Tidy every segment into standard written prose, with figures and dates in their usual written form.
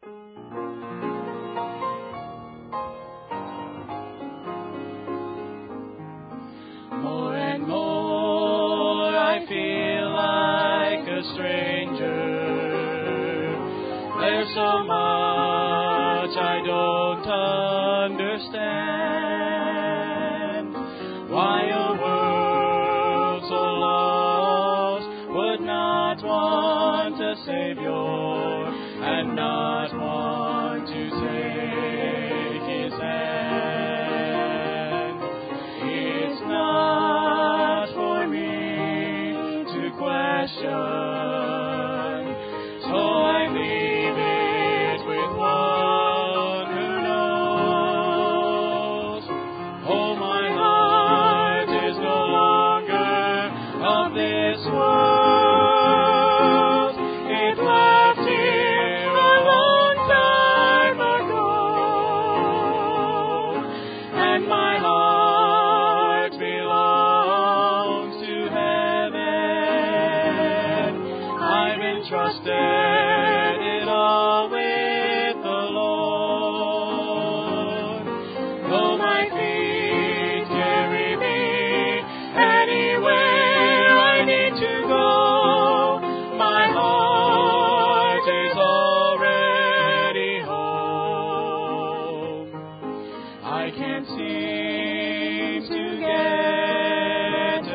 More and more I feel like a stranger. There's so much I don't understand. Why a world so lost would not want a Savior and not want to take His hand. It's not for me to question, so I leave it with one who knows. Oh, my heart is no longer of this world. It left here a long time ago, and my heart belongs to heaven. I've entrusted it all with the Lord. Though my feet carry me anywhere I need to go, my heart is already home. I can't seem to get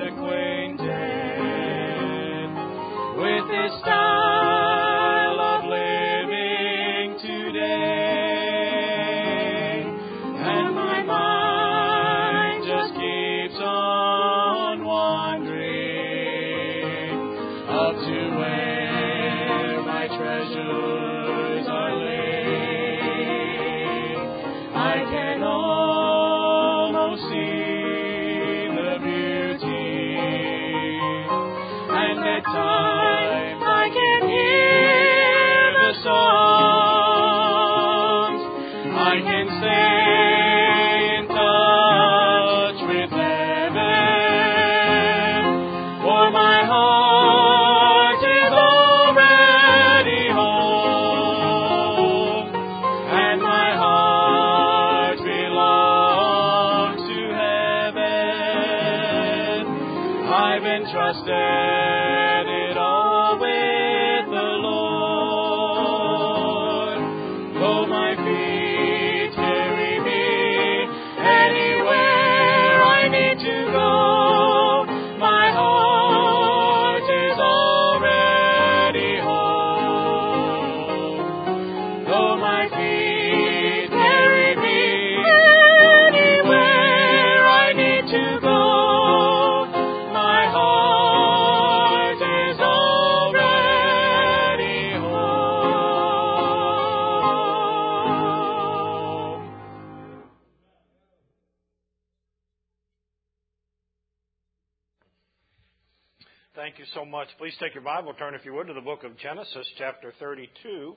acquainted with this style of living today, and my mind just keeps on wandering up to where my treasures are laid. I can almost see the beauty, and at times I can hear the songs. I can stay in touch with heaven, for my heart is already home, and my heart belongs to heaven. I've entrusted it all with the Lord. Though my feet carry me anywhere I need to go, my heart is already home. Though my feet carry me anywhere I need to go, my heart is already home. Thank you so much. Please take your Bible, turn if you would to the book of Genesis, chapter 32.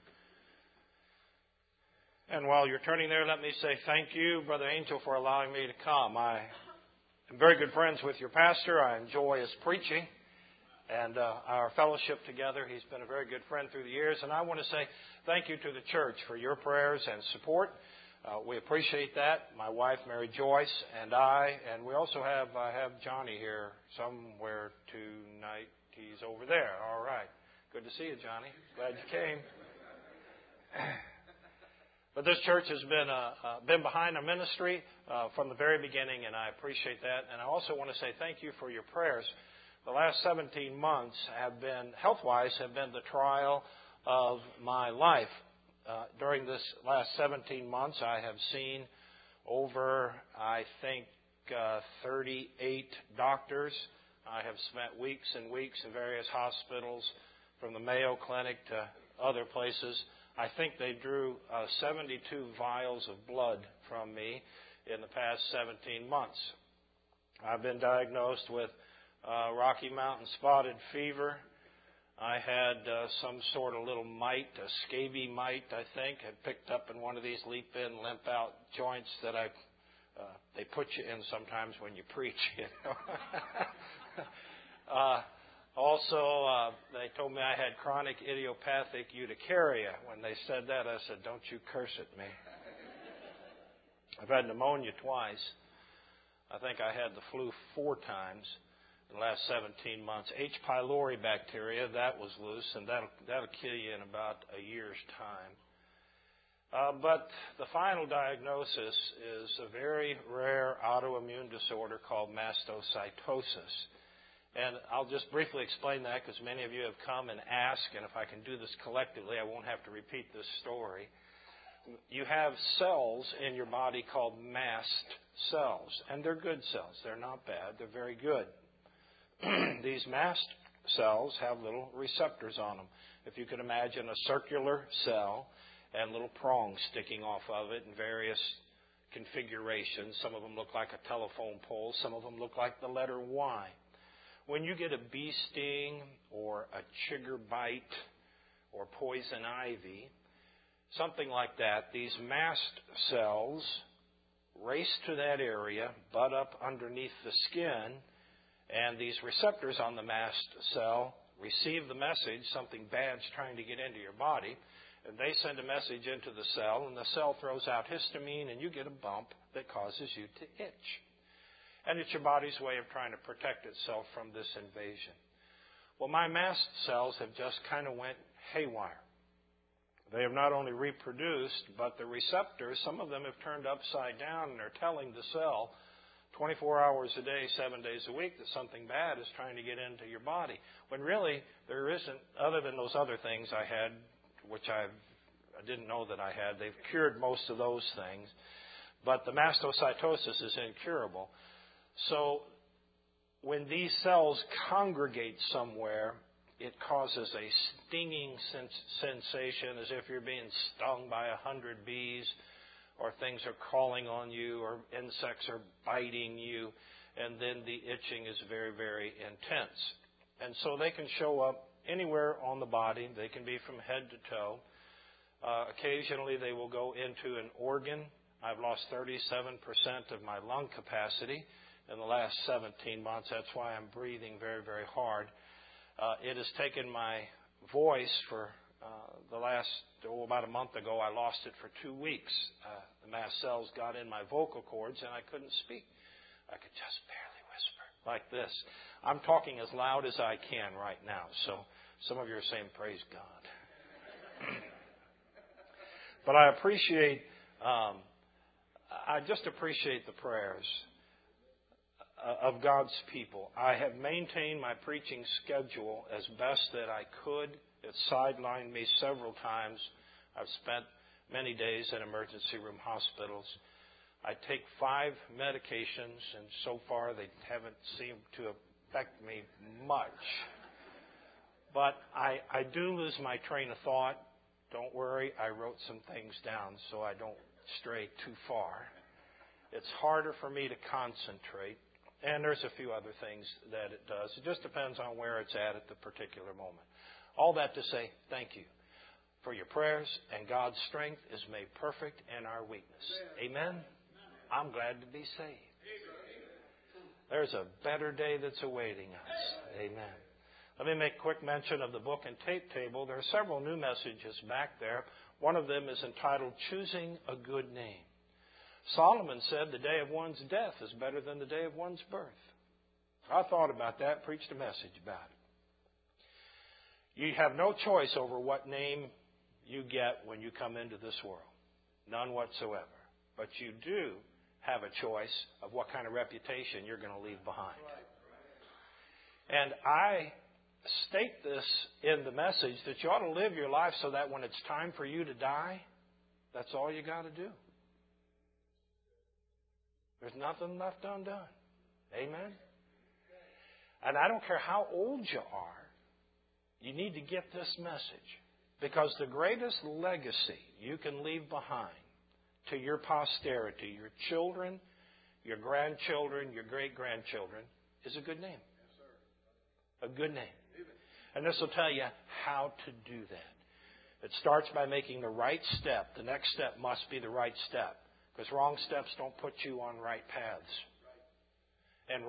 And while you're turning there, let me say thank you, Brother Angel, for allowing me to come. I am very good friends with your pastor. I enjoy his preaching and our fellowship together. He's been a very good friend through the years. And I want to say thank you to the church for your prayers and support. We appreciate that. My wife, Mary Joyce, and I. And we also have Johnny here somewhere tonight. He's over there. All right. Good to see you, Johnny. Glad you came. But this church has been behind our ministry from the very beginning, and I appreciate that. And I also want to say thank you for your prayers. The last 17 months have been, health-wise, have been the trial of my life. During this last 17 months, I have seen over, I think, 38 doctors. I have spent weeks and weeks in various hospitals, from the Mayo Clinic to other places. I think they drew 72 vials of blood from me in the past 17 months. I've been diagnosed with Rocky Mountain spotted fever. I had some sort of little mite, a scabies mite, I think. I picked up in one of these leap-in, limp-out joints that they put you in sometimes when you preach, you know. Also, they told me I had chronic idiopathic urticaria. When they said that, I said, "Don't you curse at me." I've had pneumonia twice. I think I had the flu 4 times in the last 17 months. H. pylori bacteria, that was loose, and that'll kill you in about a year's time. But the final diagnosis is a very rare autoimmune disorder called mastocytosis. And I'll just briefly explain that because many of you have come and asked, and if I can do this collectively, I won't have to repeat this story. You have cells in your body called mast cells, and they're good cells. They're not bad. They're very good. These mast cells have little receptors on them. If you can imagine a circular cell and little prongs sticking off of it in various configurations. Some of them look like a telephone pole. Some of them look like the letter Y. When you get a bee sting or a chigger bite or poison ivy, something like that, these mast cells race to that area, butt up underneath the skin, and these receptors on the mast cell receive the message, something bad's trying to get into your body, and they send a message into the cell, and the cell throws out histamine, and you get a bump that causes you to itch. And it's your body's way of trying to protect itself from this invasion. Well, my mast cells have just kind of went haywire. They have not only reproduced, but the receptors, some of them have turned upside down and are telling the cell 24 hours a day, 7 days a week that something bad is trying to get into your body. When really there isn't, other than those other things I had, which I didn't know that I had. They've cured most of those things. But the mastocytosis is incurable. So when these cells congregate somewhere, it causes a stinging sensation as if you're being stung by 100 bees, or things are crawling on you, or insects are biting you, and then the itching is very, very intense. And so they can show up anywhere on the body. They can be from head to toe. Occasionally they will go into an organ. I've lost 37% of my lung capacity in the last 17 months. That's why I'm breathing very, very hard. It has taken my voice for about a month ago. I lost it for 2 weeks. The mast cells got in my vocal cords and I couldn't speak. I could just barely whisper like this. I'm talking as loud as I can right now. So some of you are saying, praise God. But I just appreciate the prayers of God's people. I have maintained my preaching schedule as best that I could. It sidelined me several times. I've spent many days in emergency room hospitals. I take 5 medications, and so far they haven't seemed to affect me much. But I do lose my train of thought. Don't worry, I wrote some things down so I don't stray too far. It's harder for me to concentrate. And there's a few other things that it does. It just depends on where it's at the particular moment. All that to say, thank you for your prayers, and God's strength is made perfect in our weakness. Amen? I'm glad to be saved. There's a better day that's awaiting us. Amen. Let me make quick mention of the book and tape table. There are several new messages back there. One of them is entitled, Choosing a Good Name. Solomon said the day of one's death is better than the day of one's birth. I thought about that, preached a message about it. You have no choice over what name you get when you come into this world. None whatsoever. But you do have a choice of what kind of reputation you're going to leave behind. And I state this in the message that you ought to live your life so that when it's time for you to die, that's all you got to do. There's nothing left undone. Amen? And I don't care how old you are, you need to get this message. Because the greatest legacy you can leave behind to your posterity, your children, your grandchildren, your great-grandchildren, is a good name. A good name. And this will tell you how to do that. It starts by making the right step. The next step must be the right step. Because wrong steps don't put you on right paths. And right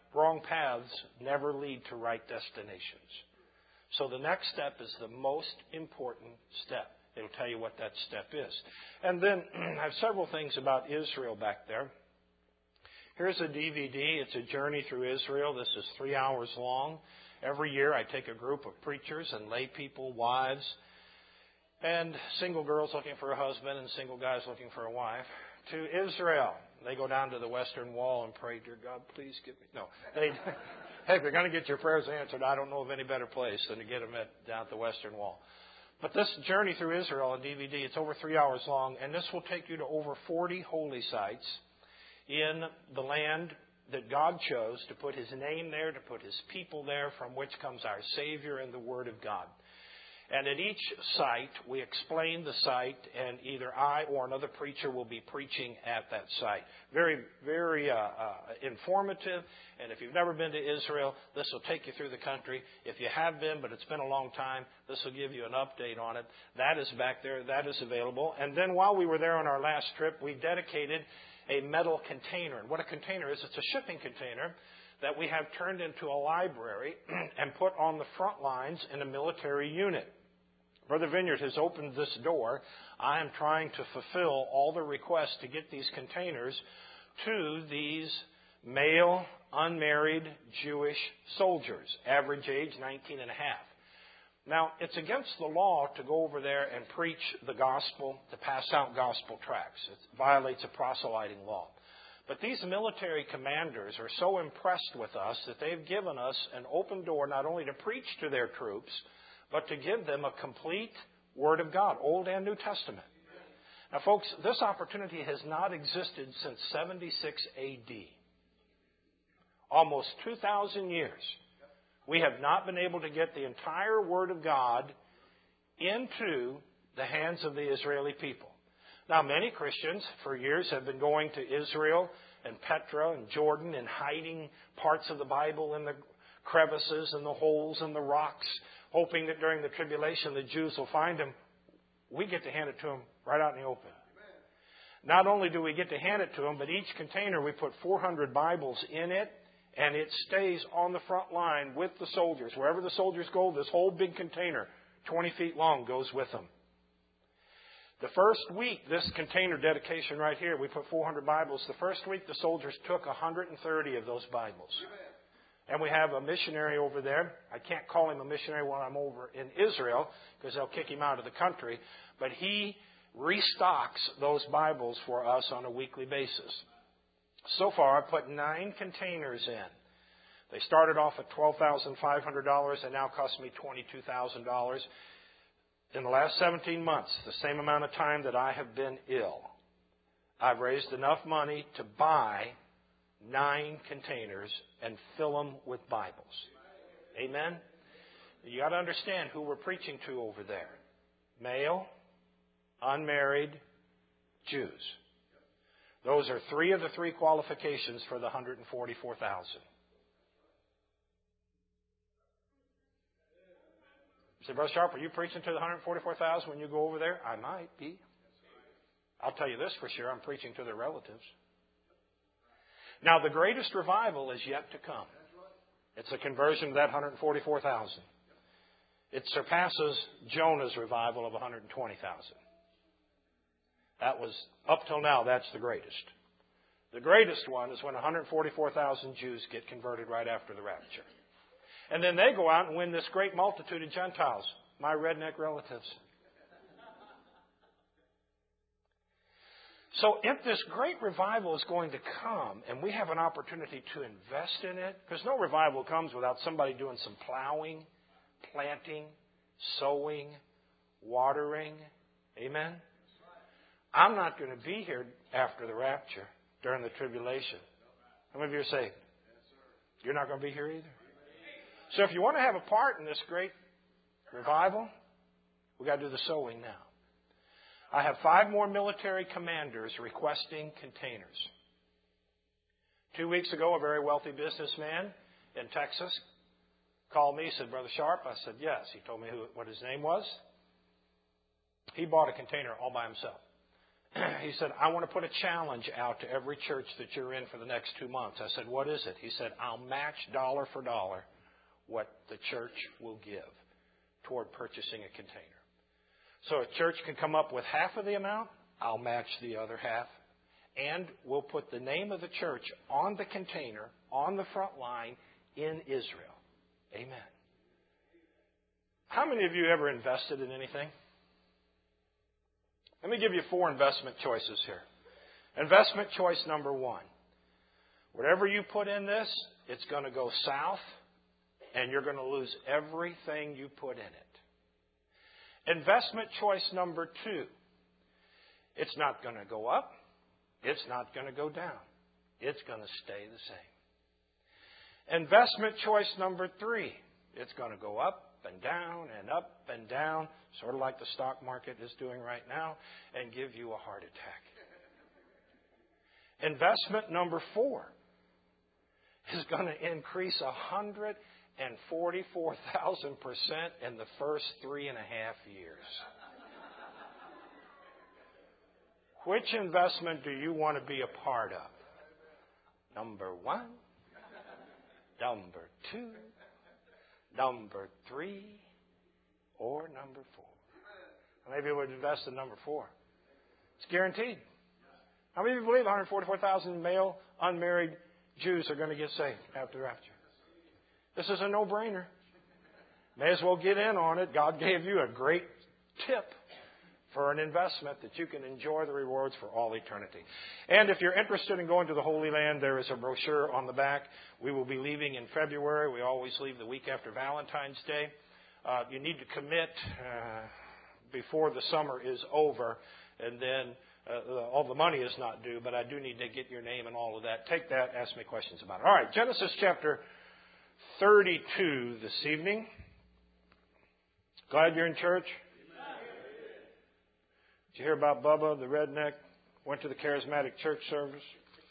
wrong paths never lead to right destinations. So the next step is the most important step. It'll tell you what that step is. And then I have several things about Israel back there. Here's a DVD. It's a journey through Israel. This is 3 hours long. Every year I take a group of preachers and lay people, wives, and single girls looking for a husband and single guys looking for a wife to Israel. They go down to the Western Wall and pray, "Dear God, please give me..." No. Heck, they're going to get your prayers answered. I don't know of any better place than to get them down at the Western Wall. But this journey through Israel on DVD, it's over 3 hours long, and this will take you to over 40 holy sites in the land that God chose to put His name there, to put His people there, from which comes our Savior and the Word of God. And at each site, we explain the site, and either I or another preacher will be preaching at that site. Very, very informative. And if you've never been to Israel, this will take you through the country. If you have been, but it's been a long time, this will give you an update on it. That is back there. That is available. And then while we were there on our last trip, we dedicated a metal container. And what a container is, it's a shipping container that we have turned into a library and put on the front lines in a military unit. Brother Vineyard has opened this door. I am trying to fulfill all the requests to get these containers to these male, unmarried Jewish soldiers, average age 19 and a half. Now, it's against the law to go over there and preach the gospel, to pass out gospel tracts. It violates a proselyting law. But these military commanders are so impressed with us that they've given us an open door not only to preach to their troops, but to give them a complete Word of God, Old and New Testament. Now, folks, this opportunity has not existed since 76 A.D. Almost 2,000 years. We have not been able to get the entire Word of God into the hands of the Israeli people. Now, many Christians for years have been going to Israel and Petra and Jordan and hiding parts of the Bible in the crevices and the holes in the rocks, hoping that during the tribulation the Jews will find them. We get to hand it to them right out in the open. Not only do we get to hand it to them, but each container we put 400 Bibles in it, and it stays on the front line with the soldiers. Wherever the soldiers go, this whole big container, 20 feet long, goes with them. The first week, this container dedication right here, we put 400 Bibles. The first week, the soldiers took 130 of those Bibles. And we have a missionary over there. I can't call him a missionary when I'm over in Israel because they'll kick him out of the country. But he restocks those Bibles for us on a weekly basis. So far, I put 9 containers in. They started off at $12,500 and now cost me $22,000. In the last 17 months, the same amount of time that I have been ill, I've raised enough money to buy 9 containers and fill them with Bibles. Amen? You got to understand who we're preaching to over there. Male, unmarried, Jews. Those are 3 of the 3 qualifications for the 144,000. Say, Brother Sharp, are you preaching to the 144,000 when you go over there? I might be. I'll tell you this for sure, I'm preaching to their relatives. Now, the greatest revival is yet to come. It's a conversion of that 144,000. It surpasses Jonah's revival of 120,000. That was, up till now, that's the greatest. The greatest one is when 144,000 Jews get converted right after the rapture. And then they go out and win this great multitude of Gentiles, my redneck relatives. So if this great revival is going to come and we have an opportunity to invest in it, because no revival comes without somebody doing some plowing, planting, sowing, watering. Amen? I'm not going to be here after the rapture during the tribulation. How many of you are saved? You're not going to be here either? So if you want to have a part in this great revival, we've got to do the sowing now. I have 5 more military commanders requesting containers. 2 weeks ago, a very wealthy businessman in Texas called me, said, Brother Sharp. I said, yes. He told me what his name was. He bought a container all by himself. he said, I want to put a challenge out to every church that you're in for the next 2 months. I said, what is it? He said, I'll match dollar for dollar what the church will give toward purchasing a container. So a church can come up with half of the amount, I'll match the other half. And we'll put the name of the church on the container, on the front line in Israel. Amen. How many of you ever invested in anything? Let me give you 4 investment choices here. Investment choice number 1. Whatever you put in this, it's going to go south, and you're going to lose everything you put in it. Investment choice number 2. It's not going to go up. It's not going to go down. It's going to stay the same. Investment choice number 3. It's going to go up and down and up and down, sort of like the stock market is doing right now, and give you a heart attack. Investment number 4 is going to increase 144,000% in the first 3.5 years. Which investment do you want to be a part of? Number 1, number 2, number 3, or number 4? Maybe we would invest in number 4. It's guaranteed. How many of you believe 144,000 male unmarried Jews are going to get saved after the rapture? This is a no-brainer. May as well get in on it. God gave you a great tip for an investment that you can enjoy the rewards for all eternity. And if you're interested in going to the Holy Land, there is a brochure on the back. We will be leaving in February. We always leave the week after Valentine's Day. You need to commit before the summer is over, and then all the money is not due, but I do need to get your name and all of that. Take that, ask me questions about it. All right, Genesis chapter 32 this evening. Glad you're in church? Did you hear about Bubba, the redneck? Went to the charismatic church service.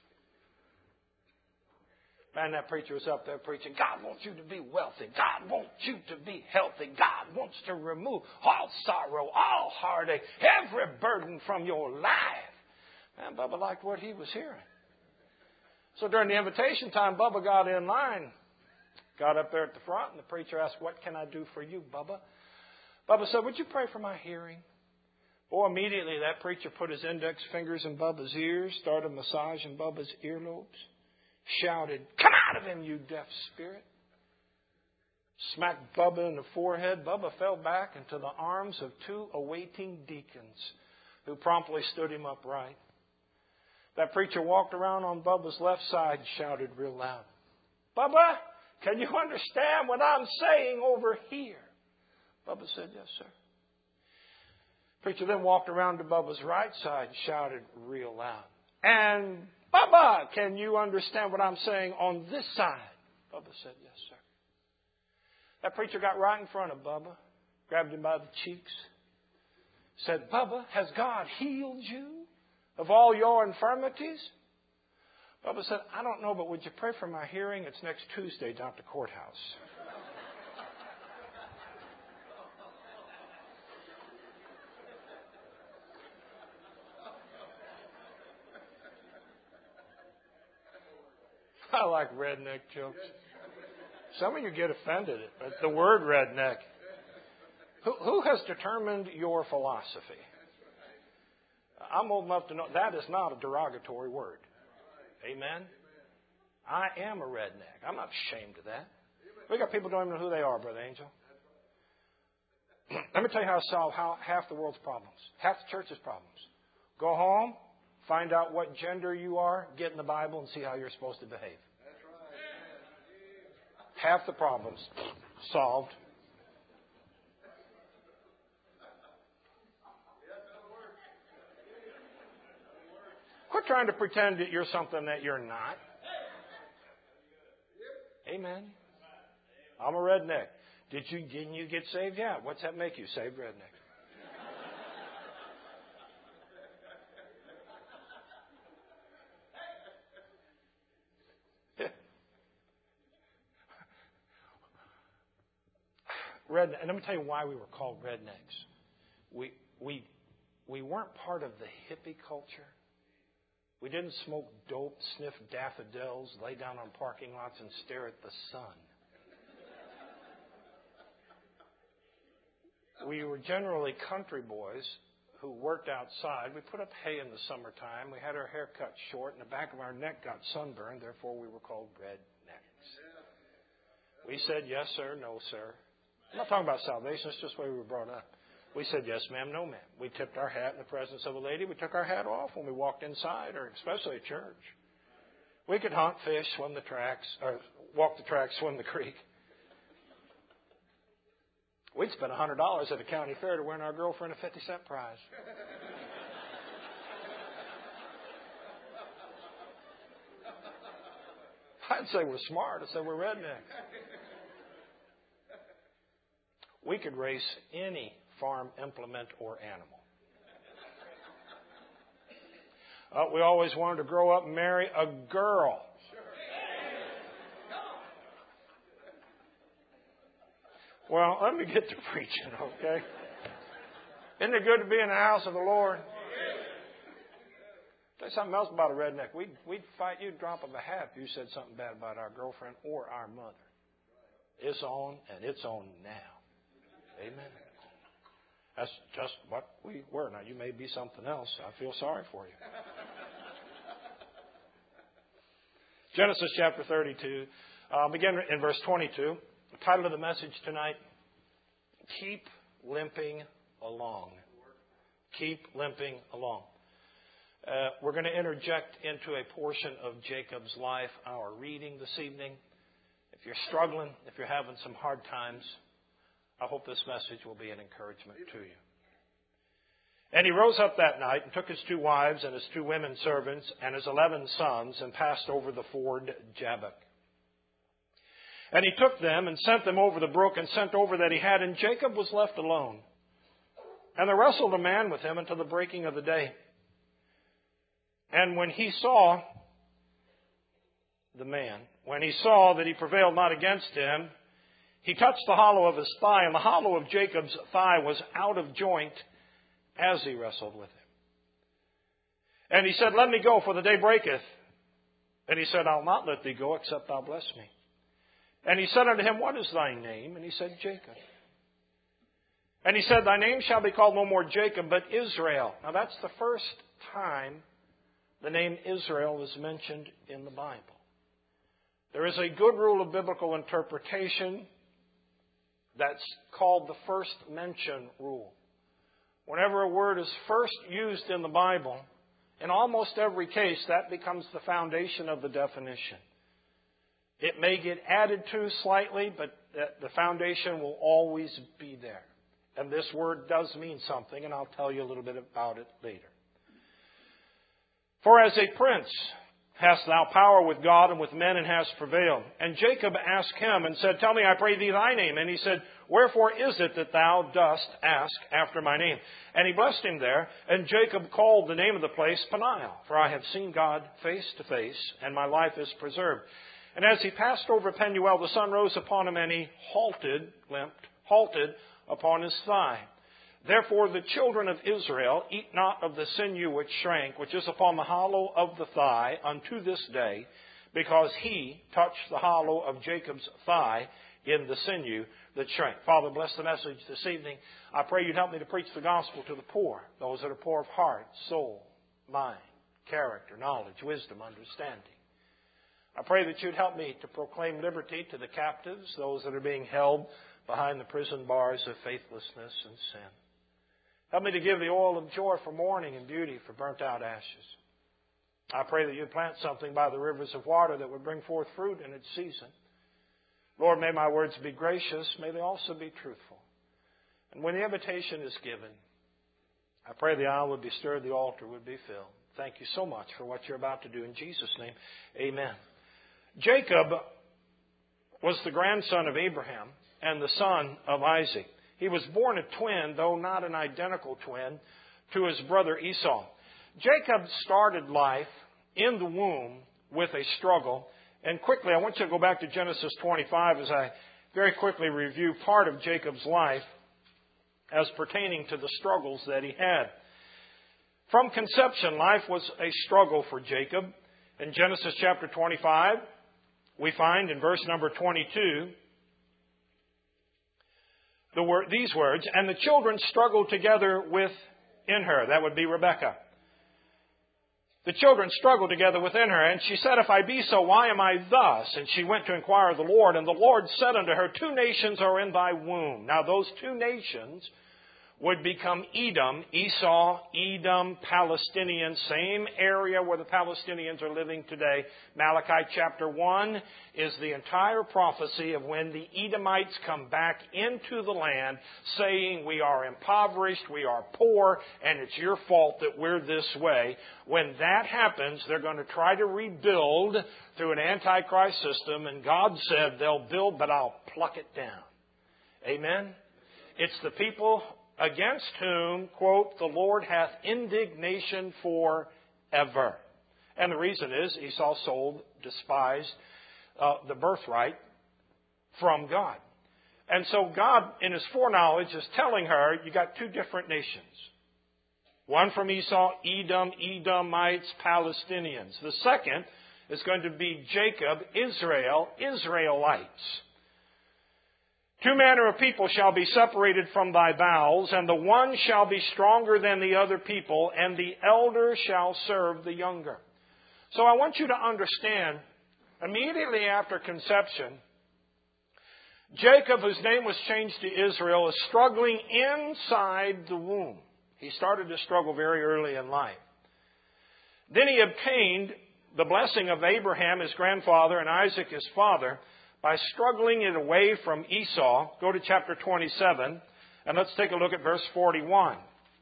Man, that preacher was up there preaching, God wants you to be wealthy. God wants you to be healthy. God wants to remove all sorrow, all heartache, every burden from your life. Man, Bubba liked what he was hearing. So during the invitation time, Bubba got in line, got up there at the front, and the preacher asked, what can I do for you, Bubba? Bubba said, would you pray for my hearing? Boy, immediately that preacher put his index fingers in Bubba's ears, started massaging Bubba's earlobes, shouted, come out of him, you deaf spirit. Smacked Bubba in the forehead. Bubba fell back into the arms of 2 awaiting deacons who promptly stood him upright. That preacher walked around on Bubba's left side and shouted real loud, Bubba, can you understand what I'm saying over here? Bubba said, yes, sir. Preacher then walked around to Bubba's right side and shouted real loud, and Bubba, can you understand what I'm saying on this side? Bubba said, yes, sir. That preacher got right in front of Bubba, grabbed him by the cheeks, said, Bubba, has God healed you of all your infirmities? Bubba said, I don't know, but would you pray for my hearing? It's next Tuesday down at the courthouse. I like redneck jokes. Some of you get offended at the word redneck. Who has determined your philosophy? I'm old enough to know that is not a derogatory word. Amen? I am a redneck. I'm not ashamed of that. We got people who don't even know who they are, Brother Angel. Let me tell you how to solve half the world's problems, half the church's problems. Go home, find out what gender you are, get in the Bible, and see how you're supposed to behave. Half the problems solved. Quit trying to pretend that you're something that you're not. Amen. I'm a redneck. Didn't you get saved? Yeah. What's that make you? Saved redneck. Redneck. And let me tell you why we were called rednecks. We we weren't part of the hippie culture. We didn't smoke dope, sniff daffodils, lay down on parking lots and stare at the sun. We were generally country boys who worked outside. We put up hay in the summertime. We had our hair cut short, and the back of our neck got sunburned. Therefore, we were called rednecks. We said yes, sir, no, sir. I'm not talking about salvation. It's just the way we were brought up. We said yes, ma'am, no, ma'am. We tipped our hat in the presence of a lady. We took our hat off when we walked inside, or especially at church. We could hunt, fish, swim the tracks, or walk the tracks, swim the creek. We'd spend $100 at a county fair to win our girlfriend a 50-cent prize. I'd say we're smart. I'd say we're rednecks. We could race any farm implement or animal. We always wanted to grow up and marry a girl. Well, let me get to preaching, okay? Isn't it good to be in the house of the Lord? Tell you something else about a redneck. We'd fight you drop of a hat if you said something bad about our girlfriend or our mother. It's on, and it's on now. Amen. That's just what we were. Now, you may be something else. I feel sorry for you. Genesis chapter 32. Begin in verse 22. The title of the message tonight, Keep Limping Along. Keep limping along. We're going to interject into a portion of Jacob's life, our reading this evening. If you're struggling, if you're having some hard times, I hope this message will be an encouragement to you. And he rose up that night and took his 2 wives and his 2 women servants and his 11 sons and passed over the ford Jabbok. And he took them and sent them over the brook and sent over that he had, and Jacob was left alone. And there wrestled a man with him until the breaking of the day. And when he saw that he prevailed not against him, he touched the hollow of his thigh, and the hollow of Jacob's thigh was out of joint as he wrestled with him. And he said, Let me go, for the day breaketh. And he said, I'll not let thee go, except thou bless me. And he said unto him, What is thy name? And he said, Jacob. And he said, Thy name shall be called no more Jacob, but Israel. Now that's the first time the name Israel is mentioned in the Bible. There is a good rule of biblical interpretation that's called the first mention rule. Whenever a word is first used in the Bible, in almost every case, that becomes the foundation of the definition. It may get added to slightly, but the foundation will always be there. And this word does mean something, and I'll tell you a little bit about it later. For as a prince hast thou power with God and with men, and hast prevailed. And Jacob asked him and said, Tell me, I pray thee, thy name. And he said, Wherefore is it that thou dost ask after my name? And he blessed him there. And Jacob called the name of the place Peniel, for I have seen God face to face, and my life is preserved. And as he passed over Penuel, the sun rose upon him, and he halted upon his thigh. Therefore the children of Israel eat not of the sinew which shrank, which is upon the hollow of the thigh, unto this day, because he touched the hollow of Jacob's thigh in the sinew that shrank. Father, bless the message this evening. I pray you'd help me to preach the gospel to the poor, those that are poor of heart, soul, mind, character, knowledge, wisdom, understanding. I pray that you'd help me to proclaim liberty to the captives, those that are being held behind the prison bars of faithlessness and sin. Help me to give the oil of joy for mourning and beauty for burnt out ashes. I pray that you'd plant something by the rivers of water that would bring forth fruit in its season. Lord, may my words be gracious. May they also be truthful. And when the invitation is given, I pray the aisle would be stirred, the altar would be filled. Thank you so much for what you're about to do. In Jesus' name, amen. Jacob was the grandson of Abraham and the son of Isaac. He was born a twin, though not an identical twin, to his brother Esau. Jacob started life in the womb with a struggle. And quickly, I want you to go back to Genesis 25 as I very quickly review part of Jacob's life as pertaining to the struggles that he had. From conception, life was a struggle for Jacob. In Genesis chapter 25, we find in verse number 22 these words, "And the children struggled together within her." That would be Rebekah. "The children struggled together within her, and she said, If I be so, why am I thus? And she went to inquire of the Lord, and the Lord said unto her, 2 nations are in thy womb." Now those 2 nations would become Edom, Esau, Edom, Palestinians, same area where the Palestinians are living today. Malachi chapter 1 is the entire prophecy of when the Edomites come back into the land saying, "We are impoverished, we are poor, and it's your fault that we're this way." When that happens, they're going to try to rebuild through an Antichrist system, and God said they'll build, but I'll pluck it down. Amen? It's the people against whom, quote, "the Lord hath indignation forever." And the reason is Esau despised the birthright from God. And so God, in His foreknowledge, is telling her, you got 2 different nations. One from Esau, Edom, Edomites, Palestinians. The second is going to be Jacob, Israel, Israelites. 2 manner of people shall be separated from thy bowels, and the one shall be stronger than the other people, and the elder shall serve the younger. So I want you to understand, immediately after conception, Jacob, whose name was changed to Israel, is struggling inside the womb. He started to struggle very early in life. Then he obtained the blessing of Abraham, his grandfather, and Isaac, his father, by struggling it away from Esau. Go to chapter 27, and let's take a look at verse 41.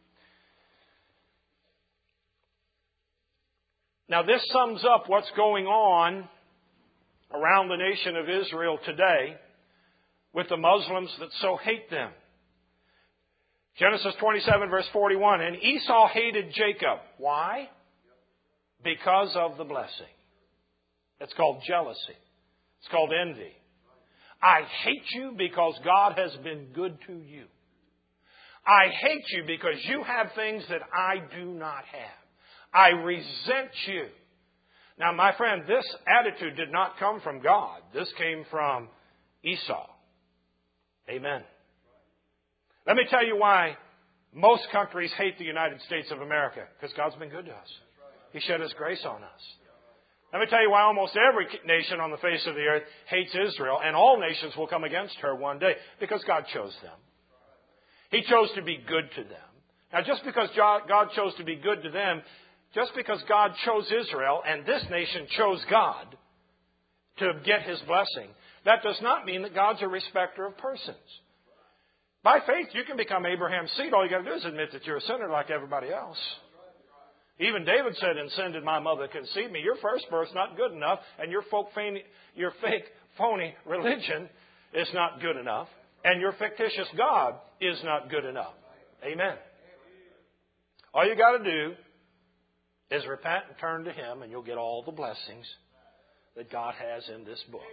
Now this sums up what's going on around the nation of Israel today with the Muslims that so hate them. Genesis 27, verse 41, "And Esau hated Jacob." Why? Because of the blessing. It's called jealousy. It's called envy. I hate you because God has been good to you. I hate you because you have things that I do not have. I resent you. Now, my friend, this attitude did not come from God. This came from Esau. Amen. Let me tell you why most countries hate the United States of America. Because God's been good to us. He shed His grace on us. Let me tell you why almost every nation on the face of the earth hates Israel, and all nations will come against her one day, because God chose them. He chose to be good to them. Now, just because God chose to be good to them, just because God chose Israel and this nation chose God to get His blessing, that does not mean that God's a respecter of persons. By faith, you can become Abraham's seed. All you got to do is admit that you're a sinner like everybody else. Even David said, "In sin did my mother conceive me." Your first birth's not good enough, and your fake, phony religion is not good enough, and your fictitious God is not good enough. Amen. All you got to do is repent and turn to Him, and you'll get all the blessings that God has in this book.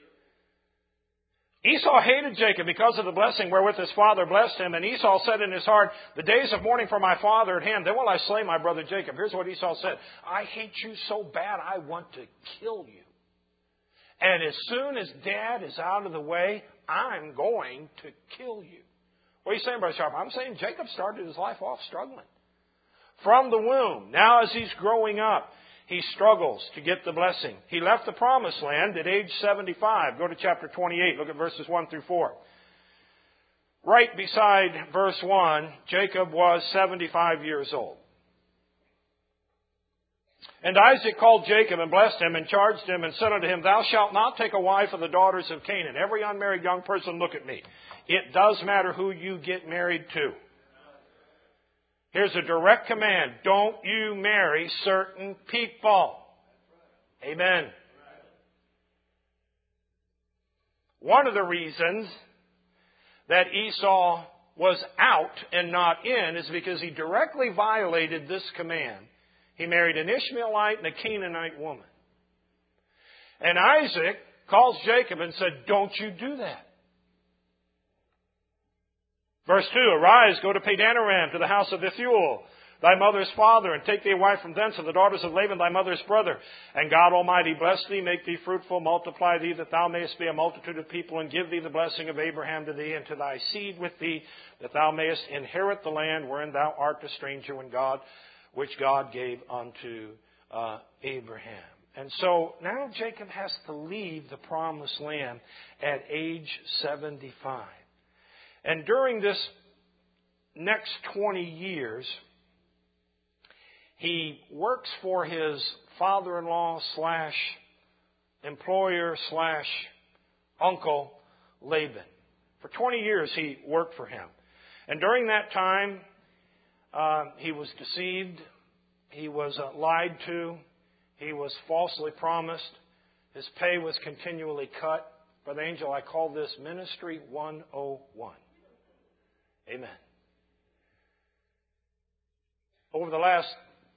Esau hated Jacob because of the blessing wherewith his father blessed him. And Esau said in his heart, "The days of mourning for my father at hand, then will I slay my brother Jacob." Here's what Esau said. "I hate you so bad, I want to kill you. And as soon as Dad is out of the way, I'm going to kill you." What are you saying, Brother Sharp? I'm saying Jacob started his life off struggling. From the womb. Now as he's growing up, he struggles to get the blessing. He left the promised land at age 75. Go to chapter 28. Look at verses 1 through 4. Right beside verse 1, Jacob was 75 years old. "And Isaac called Jacob and blessed him and charged him and said unto him, Thou shalt not take a wife of the daughters of Canaan." Every unmarried young person, look at me. It does matter who you get married to. Here's a direct command. Don't you marry certain people. Amen. One of the reasons that Esau was out and not in is because he directly violated this command. He married an Ishmaelite and a Canaanite woman. And Isaac calls Jacob and said, "Don't you do that." Verse 2, "Arise, go to Padan Aram, to the house of Bethuel. thy mother's father, and take thee a wife from thence of the daughters of Laban thy mother's brother. And God Almighty bless thee, make thee fruitful, multiply thee, that thou mayest be a multitude of people, and give thee the blessing of Abraham to thee and to thy seed with thee, that thou mayest inherit the land wherein thou art a stranger, which God gave unto Abraham. And so now Jacob has to leave the promised land at age 75. And during this next 20 years, he works for his father-in-law / employer / uncle Laban. For 20 years he worked for him. And during that time, he was deceived. He was lied to. He was falsely promised. His pay was continually cut. Brother Angel, I call this Ministry 101. Amen. Over the last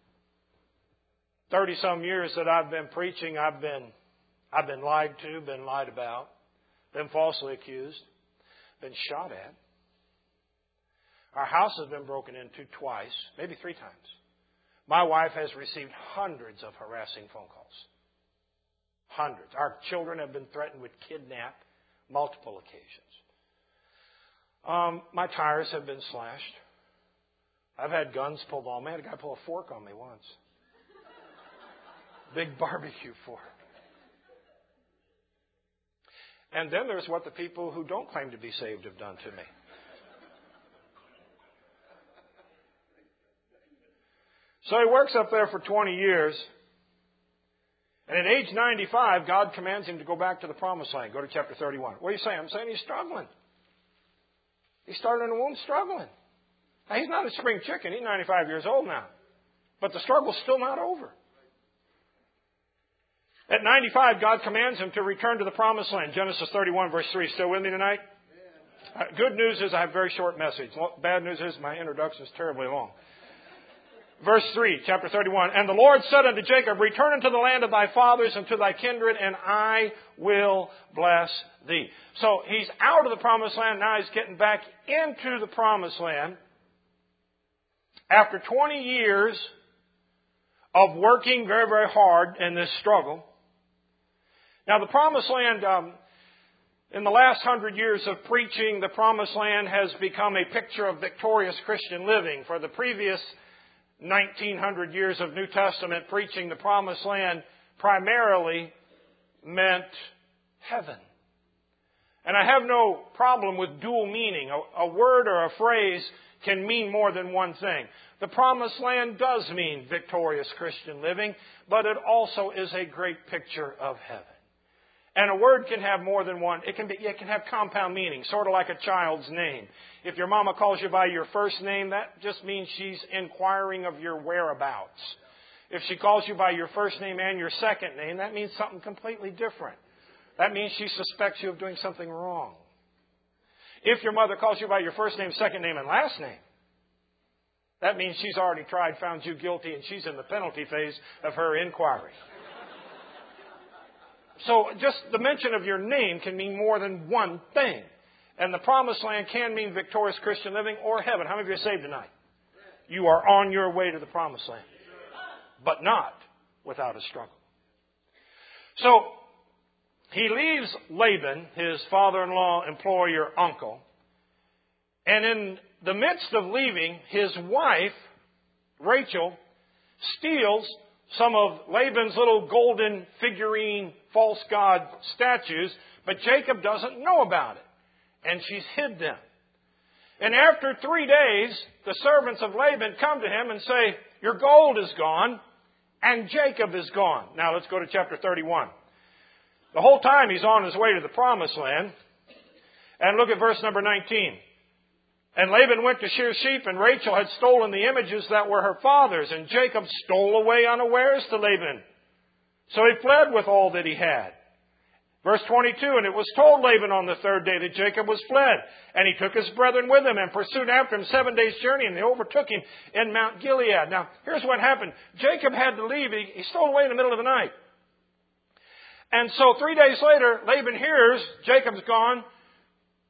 30-some years that I've been preaching, I've been lied to, been lied about, been falsely accused, been shot at. Our house has been broken into twice, maybe 3 times. My wife has received hundreds of harassing phone calls. Hundreds. Our children have been threatened with kidnap multiple occasions. My tires have been slashed. I've had guns pulled on me. I had a guy pull a fork on me once. Big barbecue fork. And then there's what the people who don't claim to be saved have done to me. So he works up there for 20 years. And at age 95, God commands him to go back to the promised land. Go to chapter 31. What are you saying? I'm saying he's struggling. He started in the womb struggling. Now, he's not a spring chicken. He's 95 years old now. But the struggle's still not over. At 95, God commands him to return to the promised land. Genesis 31, verse 3. Still with me tonight? Good news is I have a very short message. Bad news is my introduction is terribly long. Verse 3, chapter 31. And the Lord said unto Jacob, return unto the land of thy fathers and to thy kindred, and I will bless thee. So he's out of the promised land. Now he's getting back into the promised land. After 20 years of working very, very hard in this struggle. Now the promised land, in the last 100 years of preaching, the promised land has become a picture of victorious Christian living. For the previous 1900 years of New Testament preaching, the promised land primarily meant heaven. And I have no problem with dual meaning. A word or a phrase can mean more than one thing. The promised land does mean victorious Christian living, but it also is a great picture of heaven. And a word can have more than one. It can have compound meaning, sort of like a child's name. If your mama calls you by your first name, that just means she's inquiring of your whereabouts. If she calls you by your first name and your second name, that means something completely different. That means she suspects you of doing something wrong. If your mother calls you by your first name, second name, and last name, that means she's already tried, found you guilty, and she's in the penalty phase of her inquiry. So just the mention of your name can mean more than one thing. And the promised land can mean victorious Christian living or heaven. How many of you are saved tonight? You are on your way to the promised land. But not without a struggle. So he leaves Laban, his father-in-law, employer, uncle. And in the midst of leaving, his wife, Rachel, steals some of Laban's little golden figurine false god statues, but Jacob doesn't know about it. And she's hid them. And after 3 days, the servants of Laban come to him and say, your gold is gone, and Jacob is gone. Now let's go to chapter 31. The whole time he's on his way to the promised land. And look at verse number 19. And Laban went to shear sheep, and Rachel had stolen the images that were her father's, and Jacob stole away unawares to Laban. So he fled with all that he had. Verse 22, and it was told Laban on the 3rd day that Jacob was fled. And he took his brethren with him and pursued after him 7 days' journey, and they overtook him in Mount Gilead. Now, here's what happened. Jacob had to leave. He stole away in the middle of the night. And so 3 days later, Laban hears Jacob's gone.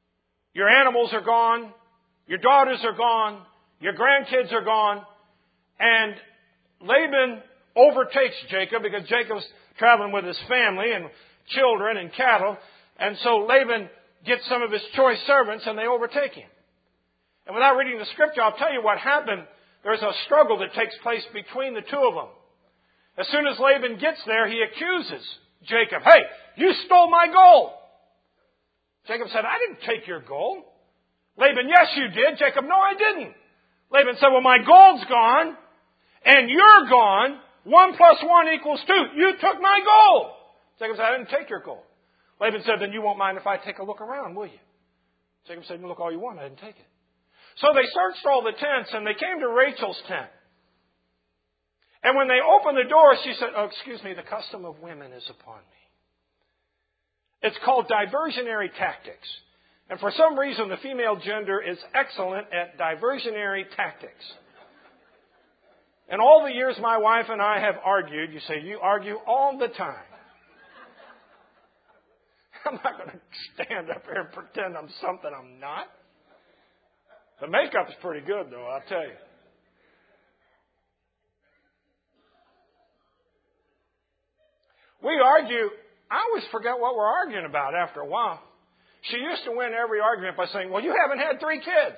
Your animals are gone. Your daughters are gone. Your grandkids are gone. And Laban overtakes Jacob because Jacob's traveling with his family and children and cattle. And so Laban gets some of his choice servants and they overtake him. And without reading the scripture, I'll tell you what happened. There's a struggle that takes place between the two of them. As soon as Laban gets there, he accuses Jacob. Hey, you stole my gold. Jacob said, I didn't take your gold. Laban, yes, you did. Jacob, no, I didn't. Laban said, well, my gold's gone and you're gone. 1 plus 1 equals 2. You took my gold. Jacob said, I didn't take your gold. Laban said, then you won't mind if I take a look around, will you? Jacob said, look all you want. I didn't take it. So they searched all the tents and they came to Rachel's tent. And when they opened the door, she said, oh, excuse me, the custom of women is upon me. It's called diversionary tactics. And for some reason, the female gender is excellent at diversionary tactics. And all the years my wife and I have argued, you say, you argue all the time. I'm not going to stand up here and pretend I'm something I'm not. The makeup's pretty good, though, I'll tell you. We argue. I always forget what we're arguing about after a while. She used to win every argument by saying, well, you haven't had 3 kids.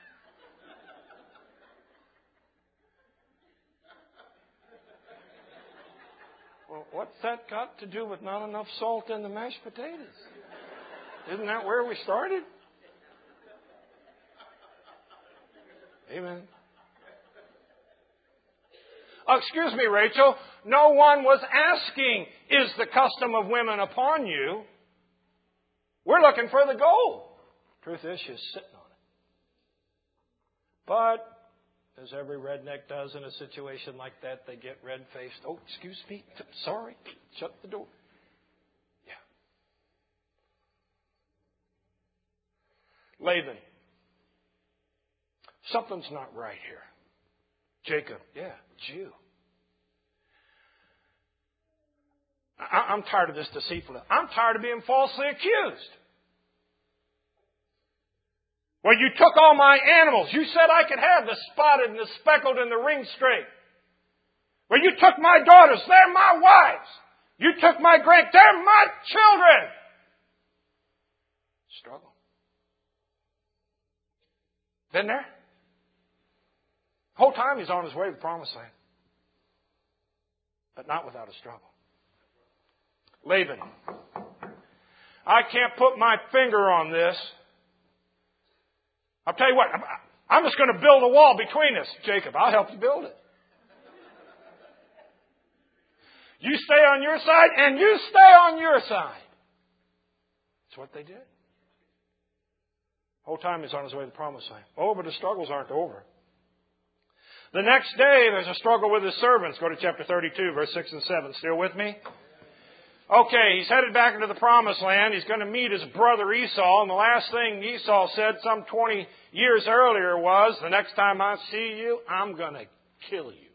Well, what's that got to do with not enough salt in the mashed potatoes? Isn't that where we started? Amen. Oh, excuse me, Rachel. No one was asking, is the custom of women upon you? We're looking for the gold. Truth is, she's sitting on it. But, as every redneck does in a situation like that, they get red-faced. Oh, excuse me. Sorry. Shut the door. Yeah. Laban. Something's not right here. Jacob. Yeah, Jew. I'm tired of this deceitfulness. I'm tired of being falsely accused. Well, you took all my animals. You said I could have the spotted and the speckled and the ring straight. Well, you took my daughters. They're my wives. You took my they're my children. Struggle. Been there? The whole time he's on his way to the promised land. But not without a struggle. Laban. I can't put my finger on this. I'll tell you what, I'm just going to build a wall between us. Jacob, I'll help you build it. You stay on your side and you stay on your side. That's what they did. The whole time he's on his way to the promised land. Oh, but the struggles aren't over. The next day, there's a struggle with his servants. Go to chapter 32, verse 6 and 7. Still with me? Okay, he's headed back into the promised land. He's going to meet his brother Esau. And the last thing Esau said some 20 years earlier was, the next time I see you, I'm going to kill you.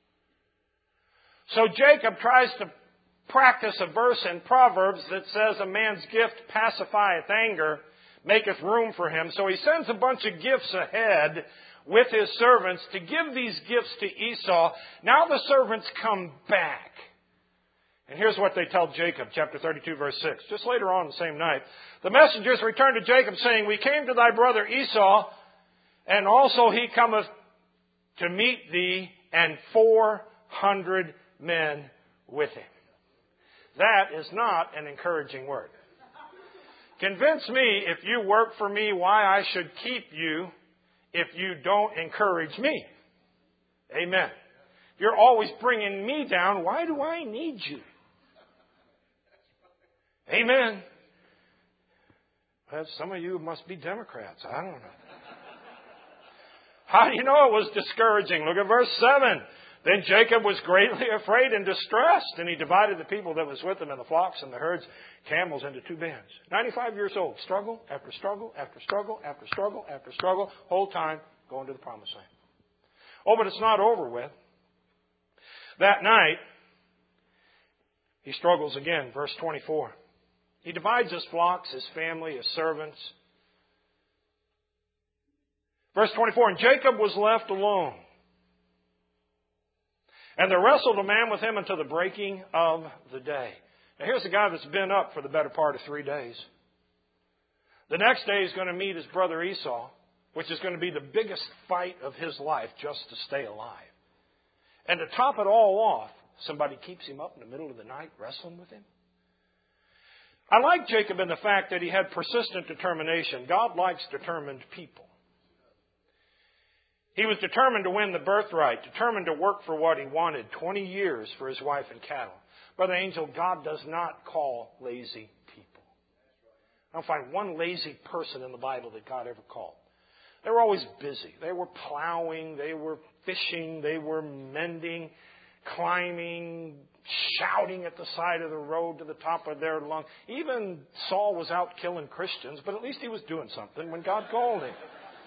So Jacob tries to practice a verse in Proverbs that says, a man's gift pacifieth anger, maketh room for him. So he sends a bunch of gifts ahead with his servants to give these gifts to Esau. Now the servants come back. And here's what they tell Jacob, chapter 32, verse 6. Just later on the same night. The messengers returned to Jacob, saying, we came to thy brother Esau, and also he cometh to meet thee, and 400 men with him. That is not an encouraging word. Convince me, if you work for me, why I should keep you if you don't encourage me. Amen. You're always bringing me down. Why do I need you? Amen. Well, some of you must be Democrats. I don't know. How do you know it was discouraging? Look at verse 7. Then Jacob was greatly afraid and distressed, and he divided the people that was with him and the flocks and the herds, camels, into 2 bands. 95 years old. Struggle after struggle after struggle after struggle after struggle. Whole time going to the promised land. Oh, but it's not over with. That night, he struggles again. Verse 24. He divides his flocks, his family, his servants. Verse 24. And Jacob was left alone. And there wrestled a man with him until the breaking of the day. Now here's a guy that's been up for the better part of 3 days. The next day he's going to meet his brother Esau, which is going to be the biggest fight of his life just to stay alive. And to top it all off, somebody keeps him up in the middle of the night wrestling with him. I like Jacob in the fact that he had persistent determination. God likes determined people. He was determined to win the birthright, determined to work for what he wanted, 20 years for his wife and cattle. Brother Angel, God does not call lazy people. I don't find one lazy person in the Bible that God ever called. They were always busy. They were plowing, they were fishing, they were mending, climbing, shouting at the side of the road to the top of their lungs. Even Saul was out killing Christians, but at least he was doing something when God called him.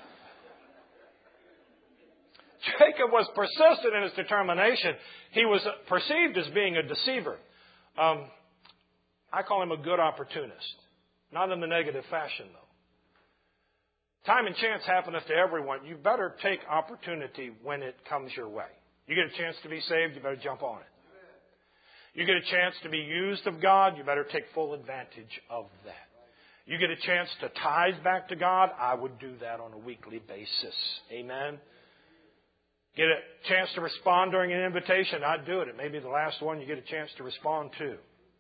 Jacob was persistent in his determination. He was perceived as being a deceiver. I call him a good opportunist. Not in the negative fashion, though. Time and chance happeneth to everyone. You better take opportunity when it comes your way. You get a chance to be saved, you better jump on it. You get a chance to be used of God, you better take full advantage of that. You get a chance to tithe back to God, I would do that on a weekly basis. Amen. Get a chance to respond during an invitation, I'd do it. It may be the last one you get a chance to respond to.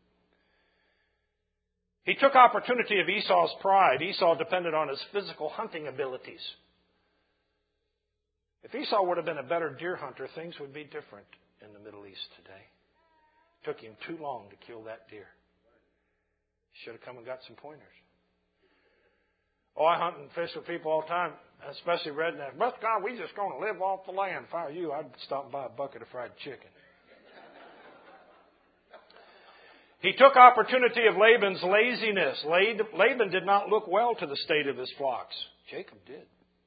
He took opportunity of Esau's pride. Esau depended on his physical hunting abilities. If Esau would have been a better deer hunter, things would be different in the Middle East today. It took him too long to kill that deer. He should have come and got some pointers. Oh, I hunt and fish with people all the time, especially rednecks. But God, we just going to live off the land. If I were you, I'd stop and buy a bucket of fried chicken. He took opportunity of Laban's laziness. Laban did not look well to the state of his flocks. Jacob did.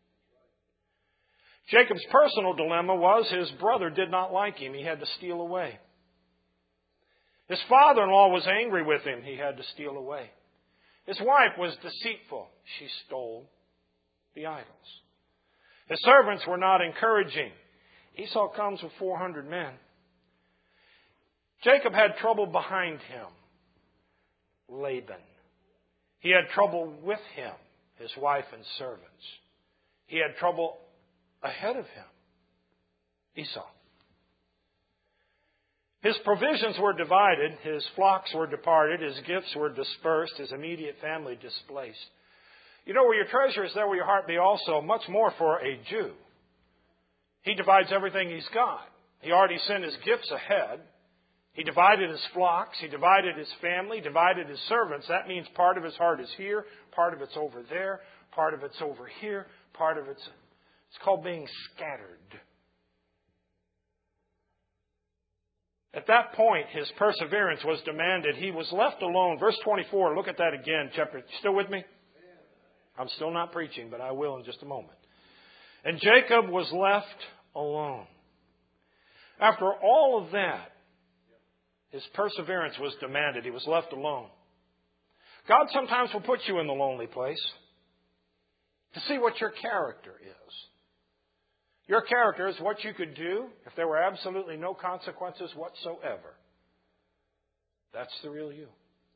Jacob's personal dilemma was his brother did not like him. He had to steal away. His father-in-law was angry with him. He had to steal away. His wife was deceitful. She stole the idols. His servants were not encouraging. Esau comes with 400 men. Jacob had trouble behind him, Laban. He had trouble with him, his wife and servants. He had trouble ahead of him, Esau. His provisions were divided, his flocks were departed, his gifts were dispersed, his immediate family displaced. You know, where your treasure is, there will your heart be also, much more for a Jew. He divides everything he's got. He already sent his gifts ahead. He divided his flocks, he divided his family, divided his servants. That means part of his heart is here, part of it's over there, part of it's over here, part of it's called being scattered. At that point, his perseverance was demanded. He was left alone. Verse 24, look at that again. Chapter, still with me? I'm still not preaching, but I will in just a moment. And Jacob was left alone. After all of that, his perseverance was demanded. He was left alone. God sometimes will put you in the lonely place to see what your character is. Your character is what you could do if there were absolutely no consequences whatsoever. That's the real you.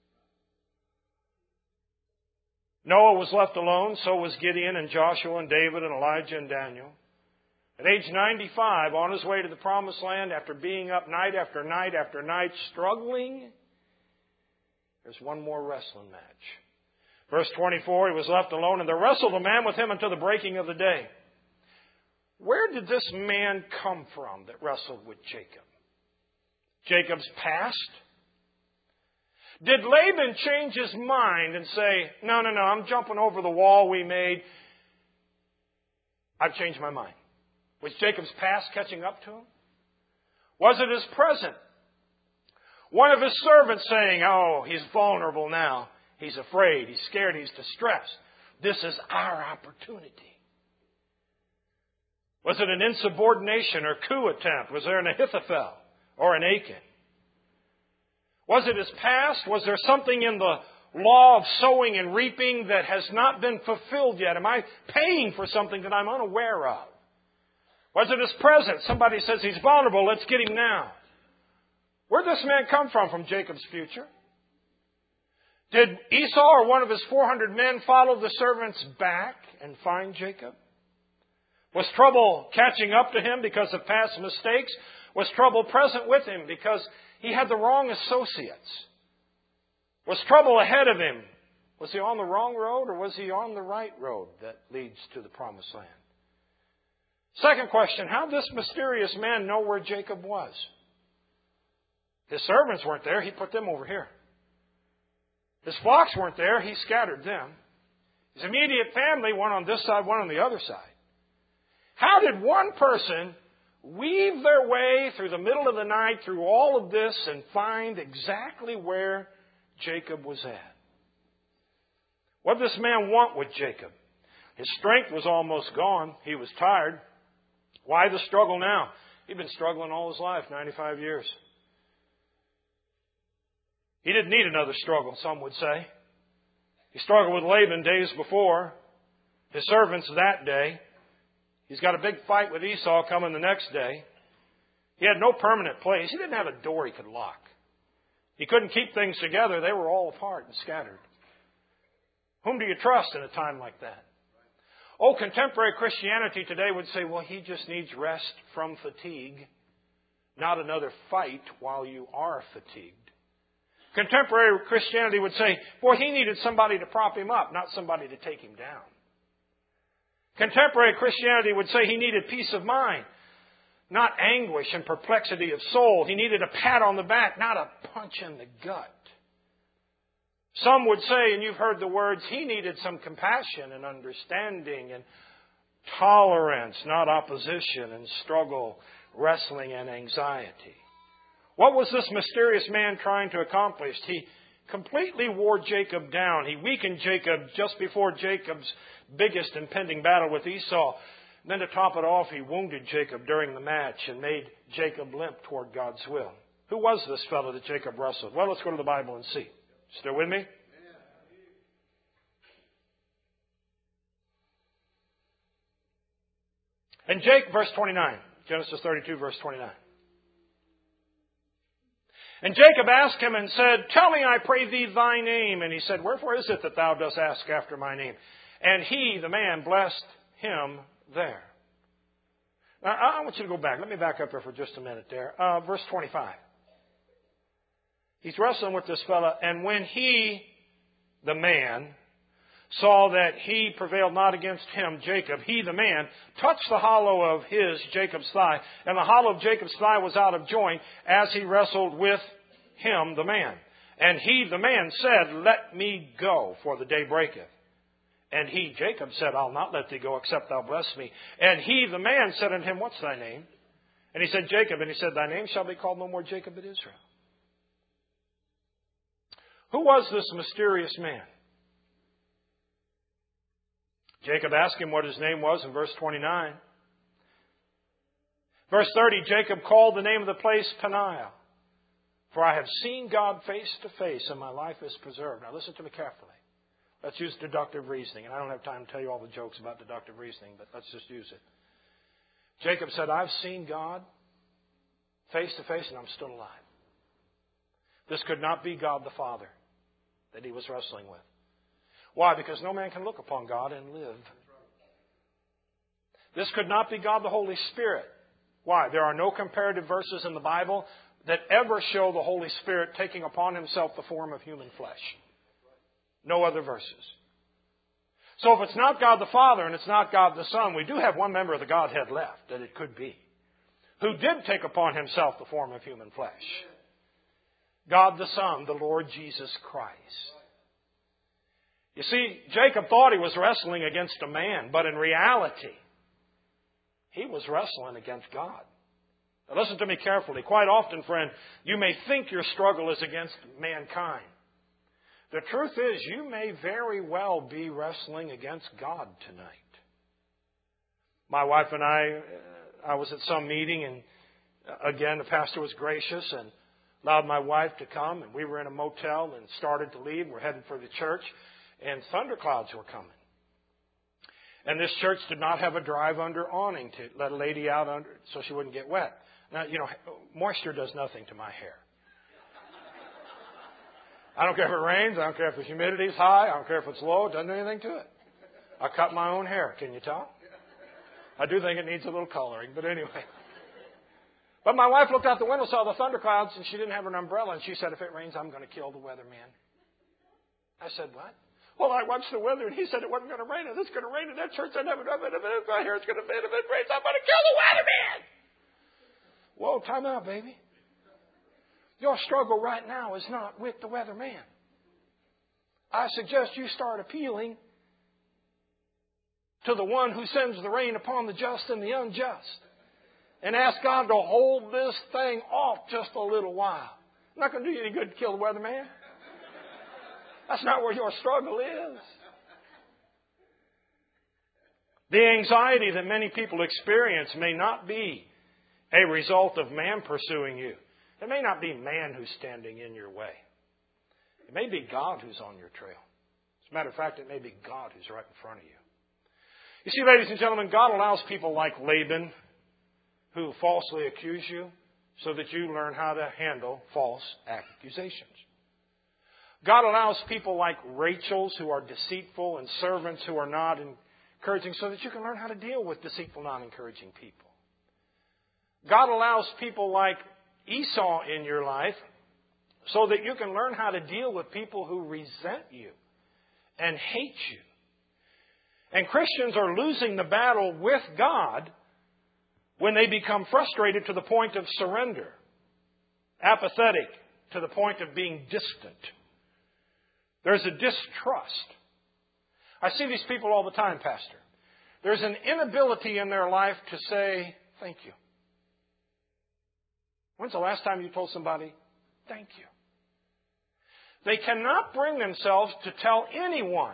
Noah was left alone, so was Gideon and Joshua and David and Elijah and Daniel. At age 95, on his way to the Promised Land, after being up night after night after night, struggling, there's one more wrestling match. Verse 24, he was left alone, and there wrestled a man with him until the breaking of the day. Where did this man come from that wrestled with Jacob? Jacob's past? Did Laban change his mind and say, no, I'm jumping over the wall we made. I've changed my mind. Was Jacob's past catching up to him? Was it his present? One of his servants saying, oh, he's vulnerable now. He's afraid. He's scared. He's distressed. This is our opportunity. Was it an insubordination or coup attempt? Was there an Ahithophel or an Achan? Was it his past? Was there something in the law of sowing and reaping that has not been fulfilled yet? Am I paying for something that I'm unaware of? Was it his present? Somebody says he's vulnerable. Let's get him now. Where did this man come from Jacob's future? Did Esau or one of his 400 men follow the servants back and find Jacob? Was trouble catching up to him because of past mistakes? Was trouble present with him because he had the wrong associates? Was trouble ahead of him? Was he on the wrong road or was he on the right road that leads to the promised land? Second question, how did this mysterious man know where Jacob was? His servants weren't there. He put them over here. His flocks weren't there. He scattered them. His immediate family, one on this side, one on the other side. How did one person weave their way through the middle of the night through all of this and find exactly where Jacob was at? What did this man want with Jacob? His strength was almost gone. He was tired. Why the struggle now? He'd been struggling all his life, 95 years. He didn't need another struggle, some would say. He struggled with Laban days before, his servants that day. He's got a big fight with Esau coming the next day. He had no permanent place. He didn't have a door he could lock. He couldn't keep things together. They were all apart and scattered. Whom do you trust in a time like that? Oh, contemporary Christianity today would say, well, he just needs rest from fatigue, not another fight while you are fatigued. Contemporary Christianity would say, boy, he needed somebody to prop him up, not somebody to take him down. Contemporary Christianity would say he needed peace of mind, not anguish and perplexity of soul. He needed a pat on the back, not a punch in the gut. Some would say, and you've heard the words, he needed some compassion and understanding and tolerance, not opposition and struggle, wrestling and anxiety. What was this mysterious man trying to accomplish? He completely wore Jacob down. He weakened Jacob just before Jacob's biggest impending battle with Esau. And then to top it off, he wounded Jacob during the match and made Jacob limp toward God's will. Who was this fellow that Jacob wrestled? Well, let's go to the Bible and see. Still with me? And verse 29. Genesis 32, verse 29. And Jacob asked him and said, tell me, I pray thee, thy name. And he said, wherefore is it that thou dost ask after my name? And he, the man, blessed him there. Now, I want you to go back. Let me back up here for just a minute there. Verse 25. He's wrestling with this fella, and when he, the man, saw that he prevailed not against him, Jacob, he, the man, touched the hollow of Jacob's thigh, and the hollow of Jacob's thigh was out of joint as he wrestled with him, the man. And he, the man, said, let me go, for the day breaketh. And he, Jacob, said, I'll not let thee go, except thou bless me. And he, the man, said unto him, what's thy name? And he said, Jacob. And he said, thy name shall be called no more Jacob, but Israel. Who was this mysterious man? Jacob asked him what his name was in verse 29. Verse 30, Jacob called the name of the place Peniel, for I have seen God face to face, and my life is preserved. Now listen to me carefully. Let's use deductive reasoning. And I don't have time to tell you all the jokes about deductive reasoning, but let's just use it. Jacob said, I've seen God face to face, and I'm still alive. This could not be God the Father that he was wrestling with. Why? Because no man can look upon God and live. This could not be God the Holy Spirit. Why? There are no comparative verses in the Bible that ever show the Holy Spirit taking upon himself the form of human flesh. No other verses. So if it's not God the Father and it's not God the Son, we do have one member of the Godhead left that it could be, who did take upon himself the form of human flesh. God the Son, the Lord Jesus Christ. You see, Jacob thought he was wrestling against a man, but in reality, he was wrestling against God. Now listen to me carefully. Quite often, friend, you may think your struggle is against mankind. The truth is, you may very well be wrestling against God tonight. My wife and I was at some meeting, and again, the pastor was gracious and allowed my wife to come, and we were in a motel and started to leave. We're headed for the church, and thunderclouds were coming. And this church did not have a drive-under awning to let a lady out under so she wouldn't get wet. Now, moisture does nothing to my hair. I don't care if it rains. I don't care if the humidity is high. I don't care if it's low. It doesn't do anything to it. I cut my own hair. Can you tell? I do think it needs a little coloring, but anyway. But my wife looked out the window, saw the thunderclouds, and she didn't have an umbrella. And she said, if it rains, I'm going to kill the weatherman. I said, what? Well, I watched the weather, and he said it wasn't going to rain, and it's going to rain in that church. I never know if I hear it's going to rain. If it rains, I'm going to kill the weatherman. Whoa, time out, baby. Your struggle right now is not with the weatherman. I suggest you start appealing to the one who sends the rain upon the just and the unjust. And ask God to hold this thing off just a little while. Not going to do you any good to kill the weatherman. That's not where your struggle is. The anxiety that many people experience may not be a result of man pursuing you. It may not be man who's standing in your way. It may be God who's on your trail. As a matter of fact, it may be God who's right in front of you. You see, ladies and gentlemen, God allows people like Laban who falsely accuse you so that you learn how to handle false accusations. God allows people like Rachel's who are deceitful and servants who are not encouraging so that you can learn how to deal with deceitful, non-encouraging people. God allows people like Esau in your life so that you can learn how to deal with people who resent you and hate you. And Christians are losing the battle with God when they become frustrated to the point of surrender, apathetic to the point of being distant. There's a distrust. I see these people all the time, Pastor. There's an inability in their life to say, thank you. When's the last time you told somebody, thank you? They cannot bring themselves to tell anyone,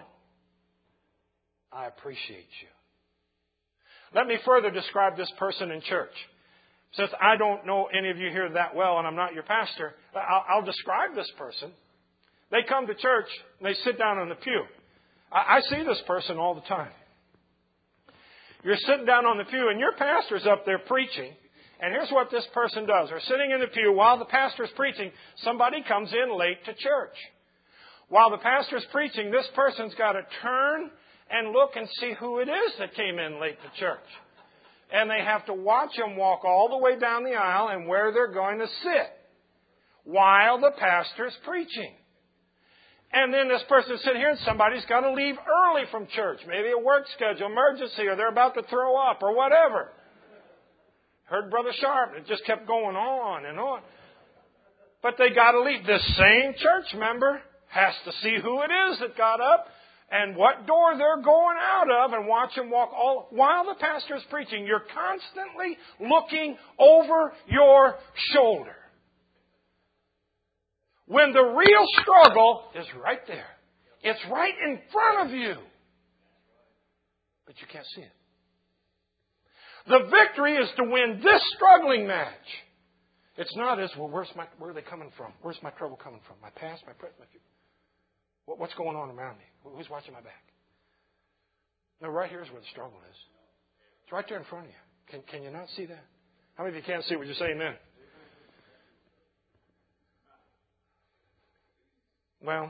I appreciate you. Let me further describe this person in church. Since I don't know any of you here that well and I'm not your pastor, I'll describe this person. They come to church and they sit down on the pew. I see this person all the time. You're sitting down on the pew and your pastor's up there preaching. And here's what this person does. They're sitting in the pew while the pastor's preaching. Somebody comes in late to church. While the pastor's preaching, this person's got to turn and look and see who it is that came in late to church. And they have to watch them walk all the way down the aisle and where they're going to sit while the pastor's preaching. And then this person's sitting here and somebody's got to leave early from church. Maybe a work schedule, emergency, or they're about to throw up or whatever. Heard Brother Sharp. It just kept going on and on. But they got to leave. This same church member has to see who it is that got up and what door they're going out of and watch them walk all while the pastor's preaching. You're constantly looking over your shoulder. When the real struggle is right there. It's right in front of you. But you can't see it. The victory is to win this struggling match. It's not as, well, where are they coming from? Where's my trouble coming from? My past, my present, my future. What's going on around me? Who's watching my back? No, right here is where the struggle is. It's right there in front of you. Can you not see that? How many of you can't see? Would you say amen? Well,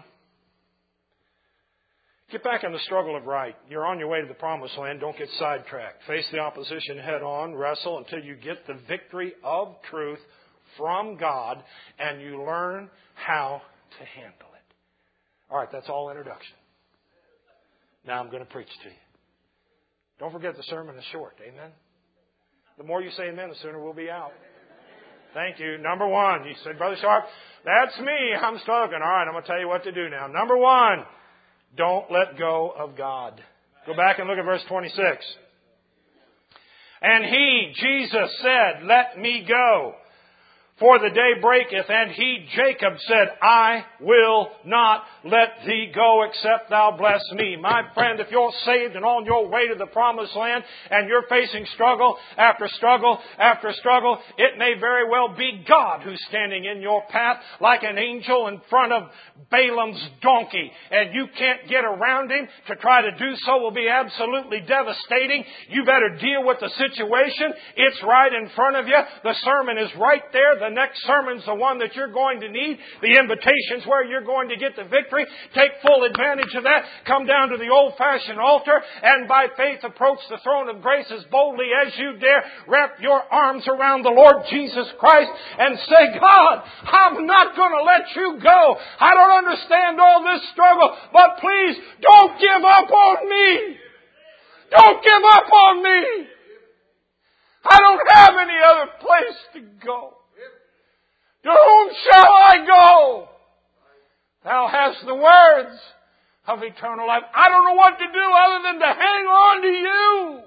get back in the struggle of right. You're on your way to the promised land. Don't get sidetracked. Face the opposition head on. Wrestle until you get the victory of truth from God and you learn how to handle it. All right, that's all introduction. Now I'm going to preach to you. Don't forget the sermon is short. Amen? The more you say amen, the sooner we'll be out. Thank you. Number one. You said, Brother Sharp, that's me. I'm struggling. All right, I'm going to tell you what to do now. Number one, don't let go of God. Go back and look at verse 26. And he, Jesus, said, let me go. For the day breaketh, and he, Jacob, said, I will not let thee go except thou bless me. My friend, if you're saved and on your way to the promised land and you're facing struggle after struggle after struggle, it may very well be God who's standing in your path like an angel in front of Balaam's donkey. And you can't get around him. To try to do so will be absolutely devastating. You better deal with the situation. It's right in front of you. The sermon is right there. The next sermon's the one that you're going to need. The invitation's where you're going to get the victory. Take full advantage of that. Come down to the old-fashioned altar and by faith approach the throne of grace as boldly as you dare. Wrap your arms around the Lord Jesus Christ and say, God, I'm not going to let you go. I don't understand all this struggle, but please don't give up on me. Don't give up on me. I don't have any other place to go. To whom shall I go? Thou hast the words of eternal life. I don't know what to do other than to hang on to you.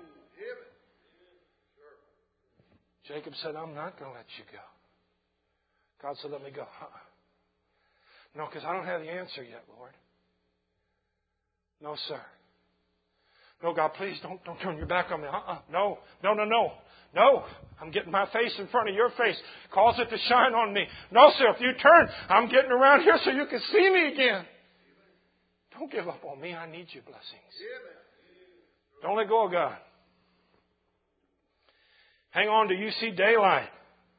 Jacob said, I'm not going to let you go. God said, let me go. No, because I don't have the answer yet, Lord. No, sir. No, God, please don't turn your back on me. No. No, I'm getting my face in front of your face. Cause it to shine on me. No, sir, if you turn, I'm getting around here so you can see me again. Don't give up on me. I need your blessings. Don't let go of God. Hang on till you see daylight.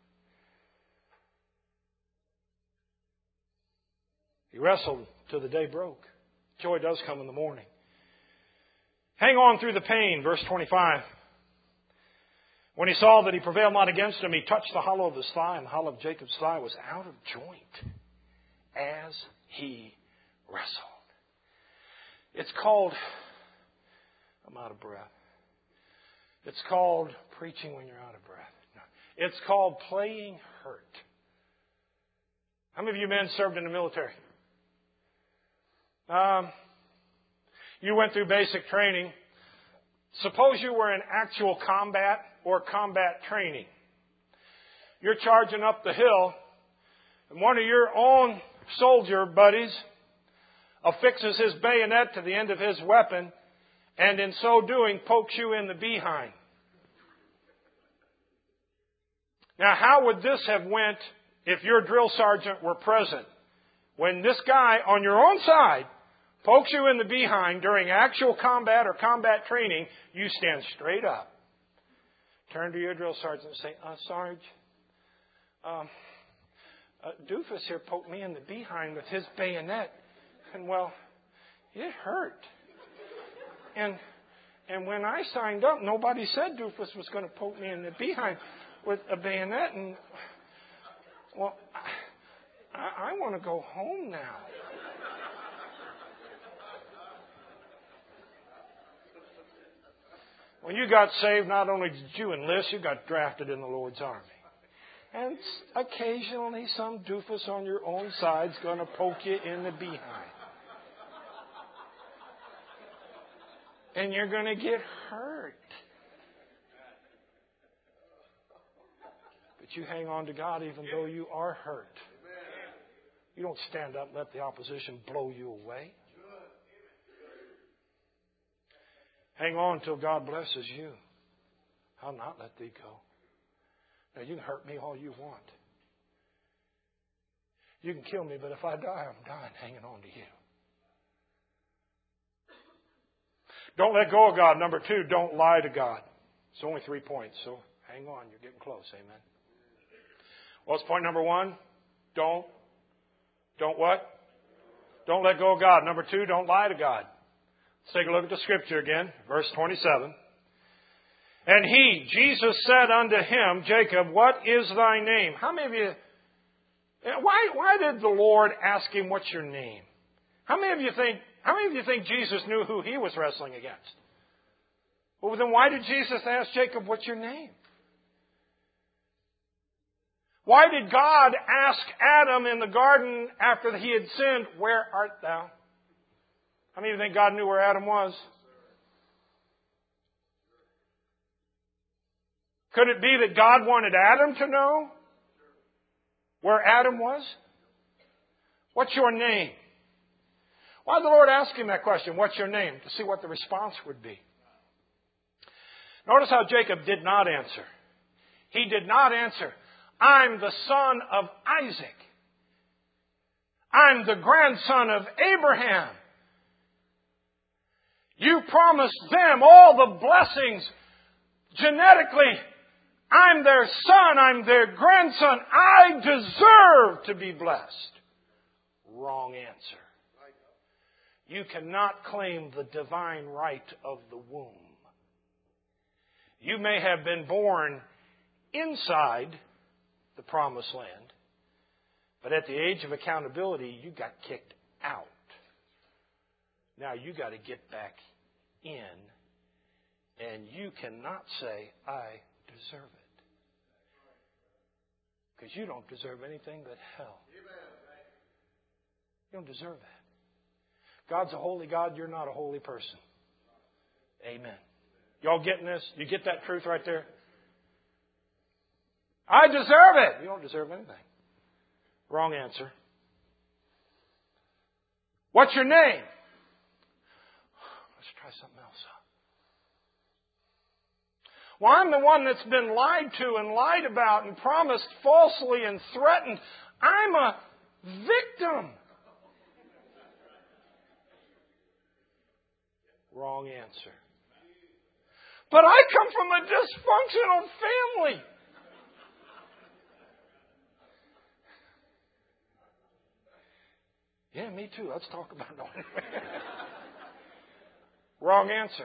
He wrestled till the day broke. Joy does come in the morning. Hang on through the pain, verse 25. When he saw that he prevailed not against him, he touched the hollow of his thigh, and the hollow of Jacob's thigh was out of joint as he wrestled. It's called, I'm out of breath. It's called preaching when you're out of breath. No. It's called playing hurt. How many of you men served in the military? You went through basic training. Suppose you were in actual combat or combat training. You're charging up the hill, and one of your own soldier buddies affixes his bayonet to the end of his weapon, and in so doing pokes you in the behind. Now, how would this have went if your drill sergeant were present? When this guy on your own side pokes you in the behind during actual combat or combat training, you stand straight up. Turn to your drill sergeant and say, Sarge, Doofus here poked me in the behind with his bayonet. And, well, it hurt. And when I signed up, nobody said Doofus was going to poke me in the behind with a bayonet. And, well, I want to go home now. When you got saved, not only did you enlist, you got drafted in the Lord's army. And occasionally some doofus on your own side's going to poke you in the behind. And you're going to get hurt. But you hang on to God even though you are hurt. You don't stand up and let the opposition blow you away. Hang on till God blesses you. I'll not let thee go. Now, you can hurt me all you want. You can kill me, but if I die, I'm dying hanging on to you. Don't let go of God. Number 2, don't lie to God. It's only 3 points, so hang on. You're getting close. Amen. What's point number 1? Don't what? Don't let go of God. Number 2, don't lie to God. Let's take a look at the scripture again, verse 27. And he, Jesus, said unto him, Jacob, what is thy name? How many of you, why did the Lord ask him, what's your name? How many of you think Jesus knew who he was wrestling against? Well, then why did Jesus ask Jacob, what's your name? Why did God ask Adam in the garden after he had sinned, where art thou? How many of you think God knew where Adam was? Could it be that God wanted Adam to know? Where Adam was? What's your name? Why did the Lord ask him that question? What's your name? To see what the response would be. Notice how Jacob did not answer. He did not answer, I'm the son of Isaac. I'm the grandson of Abraham. You promised them all the blessings genetically. I'm their son. I'm their grandson. I deserve to be blessed. Wrong answer. You cannot claim the divine right of the womb. You may have been born inside the promised land, but at the age of accountability, you got kicked out. Now you got to get back in, and you cannot say, I deserve it. Because you don't deserve anything but hell. You don't deserve that. God's a holy God. You're not a holy person. Amen. Y'all getting this? You get that truth right there? I deserve it. You don't deserve anything. Wrong answer. What's your name? Let's try something else. Well, I'm the one that's been lied to and lied about and promised falsely and threatened. I'm a victim. Wrong answer. But I come from a dysfunctional family. Yeah, me too. Let's talk about it. Wrong answer.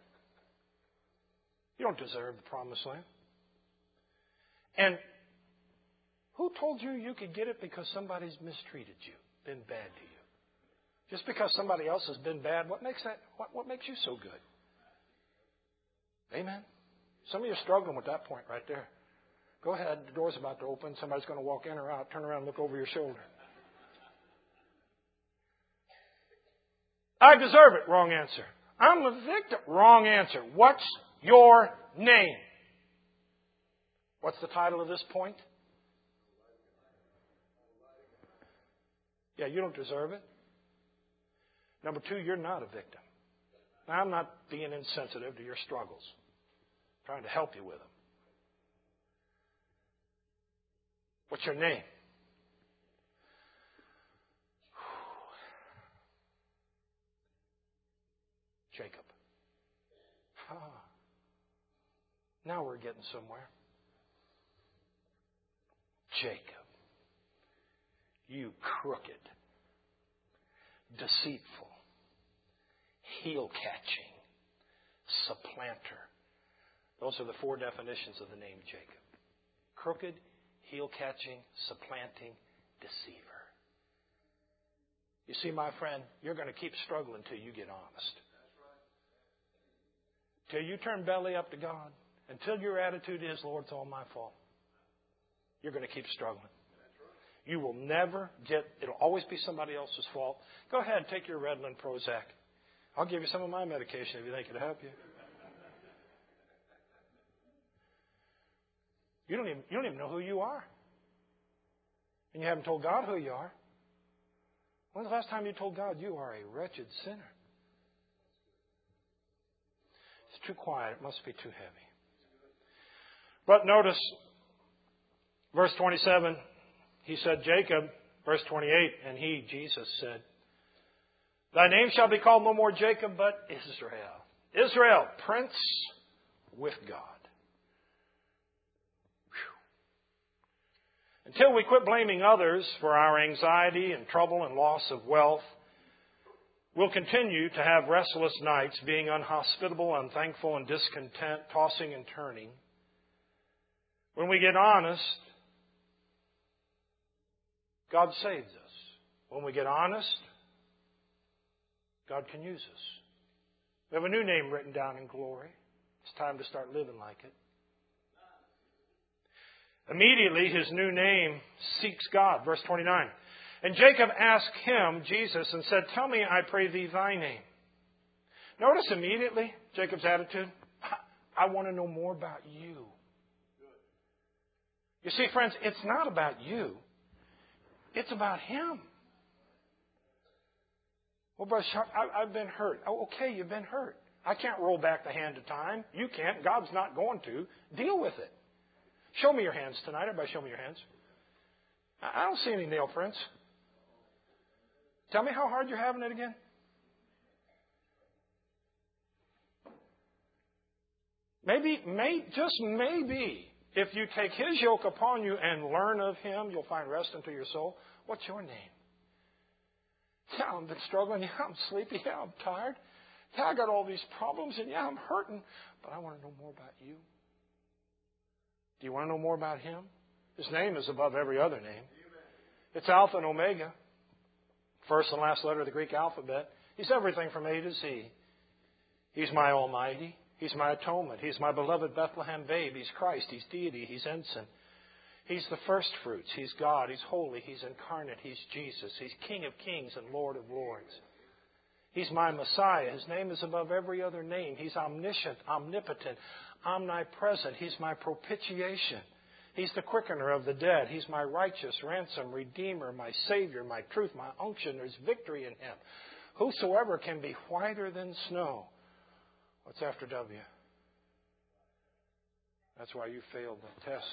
You don't deserve the promised land. And who told you you could get it because somebody's mistreated you, been bad to you? Just because somebody else has been bad, what makes you so good? Amen. Some of you are struggling with that point right there. Go ahead, the door's about to open. Somebody's going to walk in or out. Turn around and look over your shoulder. I deserve it. Wrong answer. I'm a victim. Wrong answer. What's your name? What's the title of this point? Yeah, you don't deserve it. Number two, you're not a victim. Now, I'm not being insensitive to your struggles. I'm trying to help you with them. What's your name? Jacob. Now we're getting somewhere. Jacob, you crooked, deceitful, heel-catching, supplanter. Those are the four definitions of the name Jacob. Crooked, heel-catching, supplanting, deceiver. You see, my friend, you're going to keep struggling till you get honest. Till you turn belly up to God. Until your attitude is, Lord, it's all my fault. You're going to keep struggling. You will never it'll always be somebody else's fault. Go ahead, take your Redland Prozac. I'll give you some of my medication if you think it'll help you. You don't even know who you are. And you haven't told God who you are. When's the last time you told God you are a wretched sinner? It's too quiet. It must be too heavy. But notice, verse 27, he said, Jacob, verse 28, and he, Jesus, said, Thy name shall be called no more Jacob, but Israel. Israel, prince with God. Whew. Until we quit blaming others for our anxiety and trouble and loss of wealth, we'll continue to have restless nights, being unhospitable, unthankful, and discontent, tossing and turning. When we get honest, God saves us. When we get honest, God can use us. We have a new name written down in glory. It's time to start living like it. Immediately, his new name seeks God. Verse 29. And Jacob asked him, Jesus, and said, Tell me, I pray thee, thy name. Notice immediately Jacob's attitude. I want to know more about you. You see, friends, it's not about you. It's about Him. Well, Brother Sharp, I've been hurt. Oh, okay, you've been hurt. I can't roll back the hand of time. You can't. God's not going to. Deal with it. Show me your hands tonight. Everybody show me your hands. I don't see any nail prints. Tell me how hard you're having it again. Just maybe, if you take His yoke upon you and learn of Him, you'll find rest unto your soul. What's your name? Yeah, I've been struggling. Yeah, I'm sleepy. Yeah, I'm tired. Yeah, I got all these problems. And yeah, I'm hurting. But I want to know more about you. Do you want to know more about Him? His name is above every other name. It's Alpha and Omega. First and last letter of the Greek alphabet. He's everything from A to Z. He's my Almighty. He's my atonement. He's my beloved Bethlehem babe. He's Christ. He's deity. He's ensign. He's the first fruits. He's God. He's holy. He's incarnate. He's Jesus. He's King of kings and Lord of lords. He's my Messiah. His name is above every other name. He's omniscient, omnipotent, omnipresent. He's my propitiation. He's the quickener of the dead. He's my righteous ransom, redeemer, my Savior, my truth, my unction. There's victory in Him. Whosoever can be whiter than snow. What's after W? That's why you failed the test.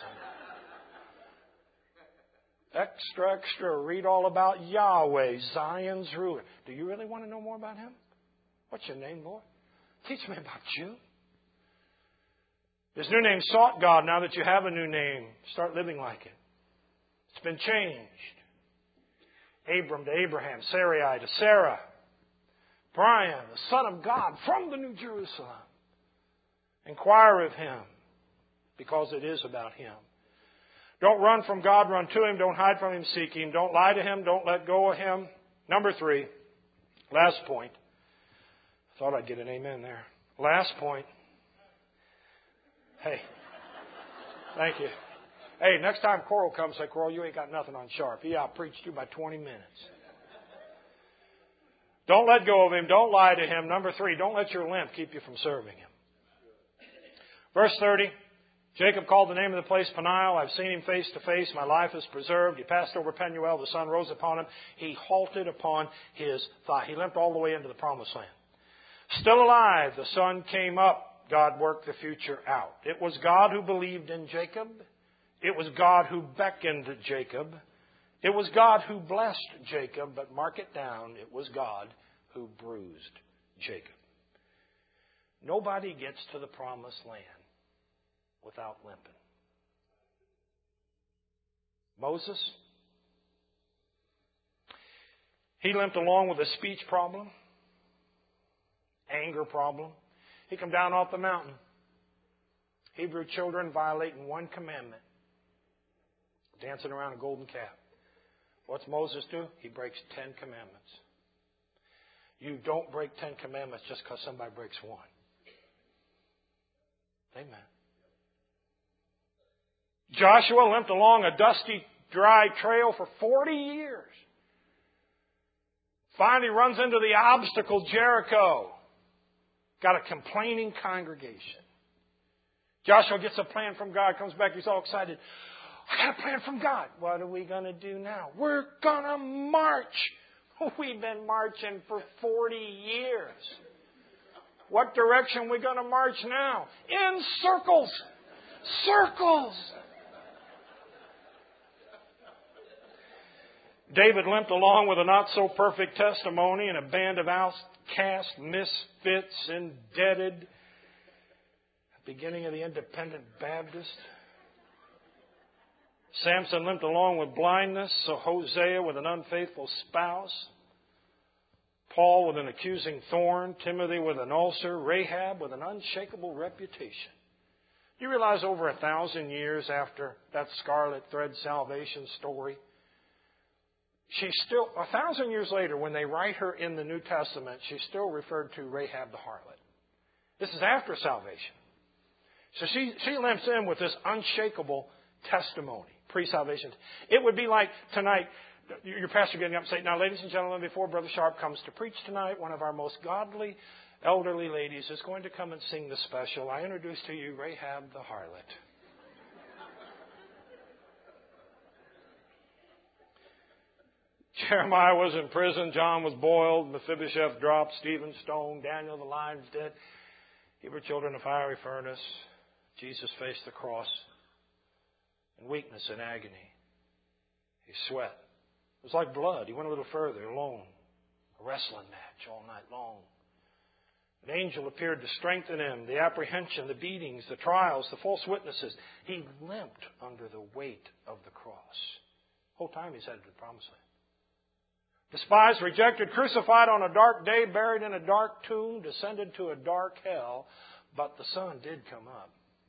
Extra. Read all about Yahweh, Zion's ruler. Do you really want to know more about Him? What's your name, Lord? Teach me about you. His new name sought God. Now that you have a new name, start living like it. It's been changed. Abram to Abraham, Sarai to Sarah. Brian, the Son of God from the New Jerusalem. Inquire of Him because it is about Him. Don't run from God, run to Him. Don't hide from Him, seek Him. Don't lie to Him. Don't let go of Him. Number 3, last point. I thought I'd get an amen there. Last point. Hey, thank you. Hey, next time Coral comes, say, Coral, you ain't got nothing on Sharp. He outpreached you by 20 minutes. Don't let go of Him. Don't lie to Him. Number 3, don't let your limp keep you from serving Him. Verse 30. Jacob called the name of the place Peniel. I've seen him face to face. My life is preserved. He passed over Penuel. The sun rose upon him. He halted upon his thigh. He limped all the way into the promised land. Still alive, the sun came up. God worked the future out. It was God who believed in Jacob. It was God who beckoned Jacob. It was God who blessed Jacob. But mark it down, it was God who bruised Jacob. Nobody gets to the promised land without limping. Moses, he limped along with a speech problem, anger problem. He come down off the mountain. Hebrew children violating one commandment, dancing around a golden calf. What's Moses do? He breaks 10 commandments. You don't break 10 commandments just because somebody breaks one. Amen. Joshua limped along a dusty, dry trail for 40 years. Finally runs into the obstacle, Jericho. Got a complaining congregation. Joshua gets a plan from God, comes back, he's all excited. I got a plan from God. What are we going to do now? We're going to march. We've been marching for 40 years. What direction are we going to march now? In circles. Circles. David limped along with a not-so-perfect testimony and a band of outcast misfits, indebted. Beginning of the Independent Baptist. Samson limped along with blindness, so Hosea with an unfaithful spouse. Paul with an accusing thorn, Timothy with an ulcer, Rahab with an unshakable reputation. You realize over 1,000 years after that scarlet thread salvation story, she's still, 1,000 years later, when they write her in the New Testament, she's still referred to Rahab the harlot. This is after salvation. So she limps in with this unshakable testimony, pre-salvation. It would be like tonight, your pastor getting up and saying, now, ladies and gentlemen, before Brother Sharp comes to preach tonight, one of our most godly elderly ladies is going to come and sing the special. I introduce to you Rahab the harlot. Jeremiah was in prison. John was boiled. Mephibosheth dropped. Stephen stoned. Daniel, the lion's den. Hebrew children, a fiery furnace. Jesus faced the cross in weakness and agony. He sweat. It was like blood. He went a little further, alone. A wrestling match all night long. An angel appeared to strengthen him. The apprehension, the beatings, the trials, the false witnesses. He limped under the weight of the cross. The whole time he's headed to the promised land. Despised, rejected, crucified on a dark day, buried in a dark tomb, descended to a dark hell. But the sun did come up.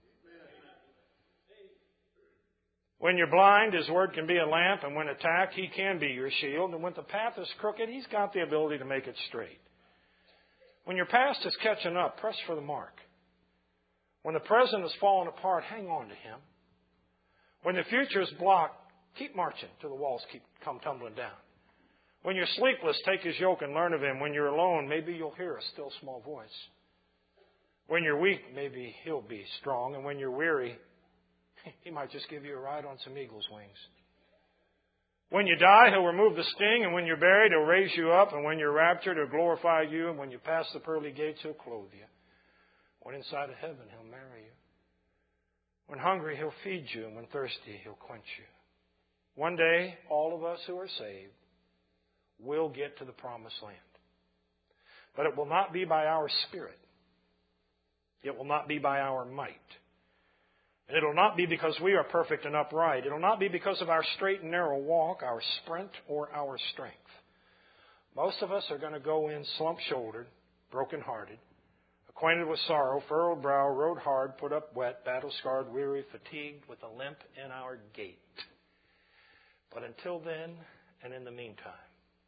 When you're blind, His Word can be a lamp, and when attacked, He can be your shield. And when the path is crooked, He's got the ability to make it straight. When your past is catching up, press for the mark. When the present is falling apart, hang on to Him. When the future is blocked, keep marching till the walls come tumbling down. When you're sleepless, take His yoke and learn of Him. When you're alone, maybe you'll hear a still small voice. When you're weak, maybe He'll be strong. And when you're weary, He might just give you a ride on some eagle's wings. When you die, He'll remove the sting. And when you're buried, He'll raise you up. And when you're raptured, He'll glorify you. And when you pass the pearly gates, He'll clothe you. When inside of heaven, He'll marry you. When hungry, He'll feed you. And when thirsty, He'll quench you. One day, all of us who are saved will get to the promised land. But it will not be by our spirit. It will not be by our might. And it will not be because we are perfect and upright. It will not be because of our straight and narrow walk, our sprint, or our strength. Most of us are going to go in slump-shouldered, broken-hearted, acquainted with sorrow, furrowed brow, rode hard, put up wet, battle-scarred, weary, fatigued, with a limp in our gait. But until then, and in the meantime,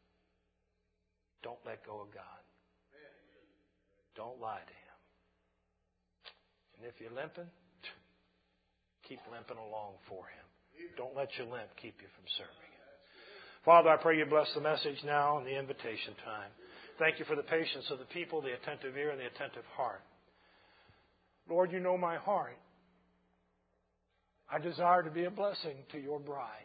don't let go of God. Don't lie to Him. And if you're limping, keep limping along for Him. Don't let your limp keep you from serving Him. Father, I pray You bless the message now and the invitation time. Thank You for the patience of the people, the attentive ear, and the attentive heart. Lord, You know my heart. I desire to be a blessing to Your bride.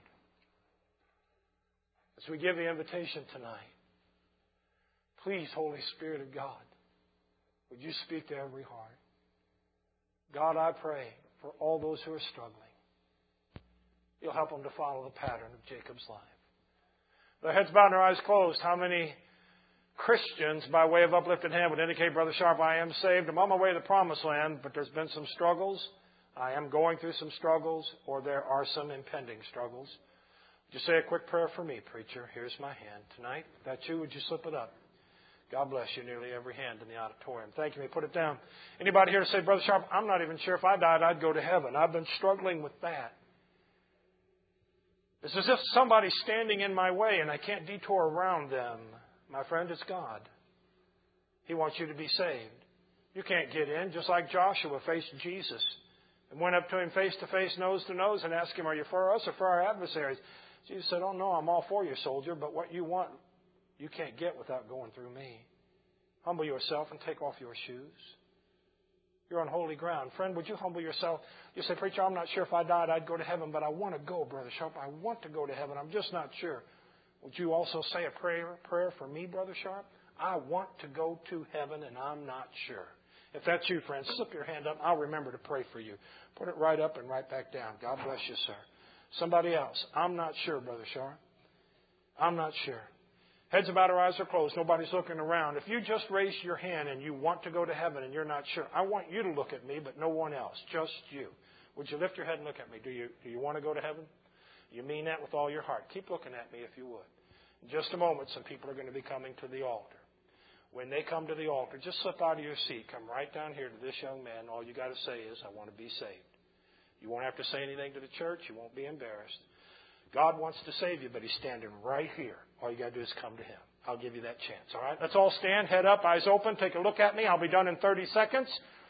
As we give the invitation tonight, please, Holy Spirit of God, would You speak to every heart? God, I pray for all those who are struggling, You'll help them to follow the pattern of Jacob's life. Their heads bowed and their eyes closed. How many Christians, by way of uplifted hand, would indicate, Brother Sharp, I am saved. I'm on my way to the promised land, but there's been some struggles. I am going through some struggles, or there are some impending struggles. Would you say a quick prayer for me, preacher? Here's my hand tonight. If that's you, would you slip it up? God bless you, nearly every hand in the auditorium. Thank you. May put it down. Anybody here to say, Brother Sharp, I'm not even sure if I died, I'd go to heaven. I've been struggling with that. It's as if somebody's standing in my way and I can't detour around them. My friend, it's God. He wants you to be saved. You can't get in, just like Joshua faced Jesus and went up to Him face to face, nose to nose, and asked Him, are you for us or for our adversaries? Jesus said, oh no, I'm all for you, soldier, but what you want, you can't get without going through me. Humble yourself and take off your shoes. You're on holy ground. Friend, would you humble yourself? You say, preacher, I'm not sure if I died, I'd go to heaven, but I want to go, Brother Sharp. I want to go to heaven. I'm just not sure. Would you also say a prayer for me, Brother Sharp? I want to go to heaven, and I'm not sure. If that's you, friend, slip your hand up. I'll remember to pray for you. Put it right up and right back down. God bless you, sir. Somebody else. I'm not sure, Brother Sharp. I'm not sure. Heads about, our eyes are closed. Nobody's looking around. If you just raised your hand and you want to go to heaven and you're not sure, I want you to look at me, but no one else. Just you. Would you lift your head and look at me? Do you want to go to heaven? You mean that with all your heart. Keep looking at me if you would. In just a moment, some people are going to be coming to the altar. When they come to the altar, just slip out of your seat. Come right down here to this young man. All you got to say is, I want to be saved. You won't have to say anything to the church. You won't be embarrassed. God wants to save you, but He's standing right here. All you got to do is come to Him. I'll give you that chance. All right? Let's all stand, head up, eyes open. Take a look at me. I'll be done in 30 seconds.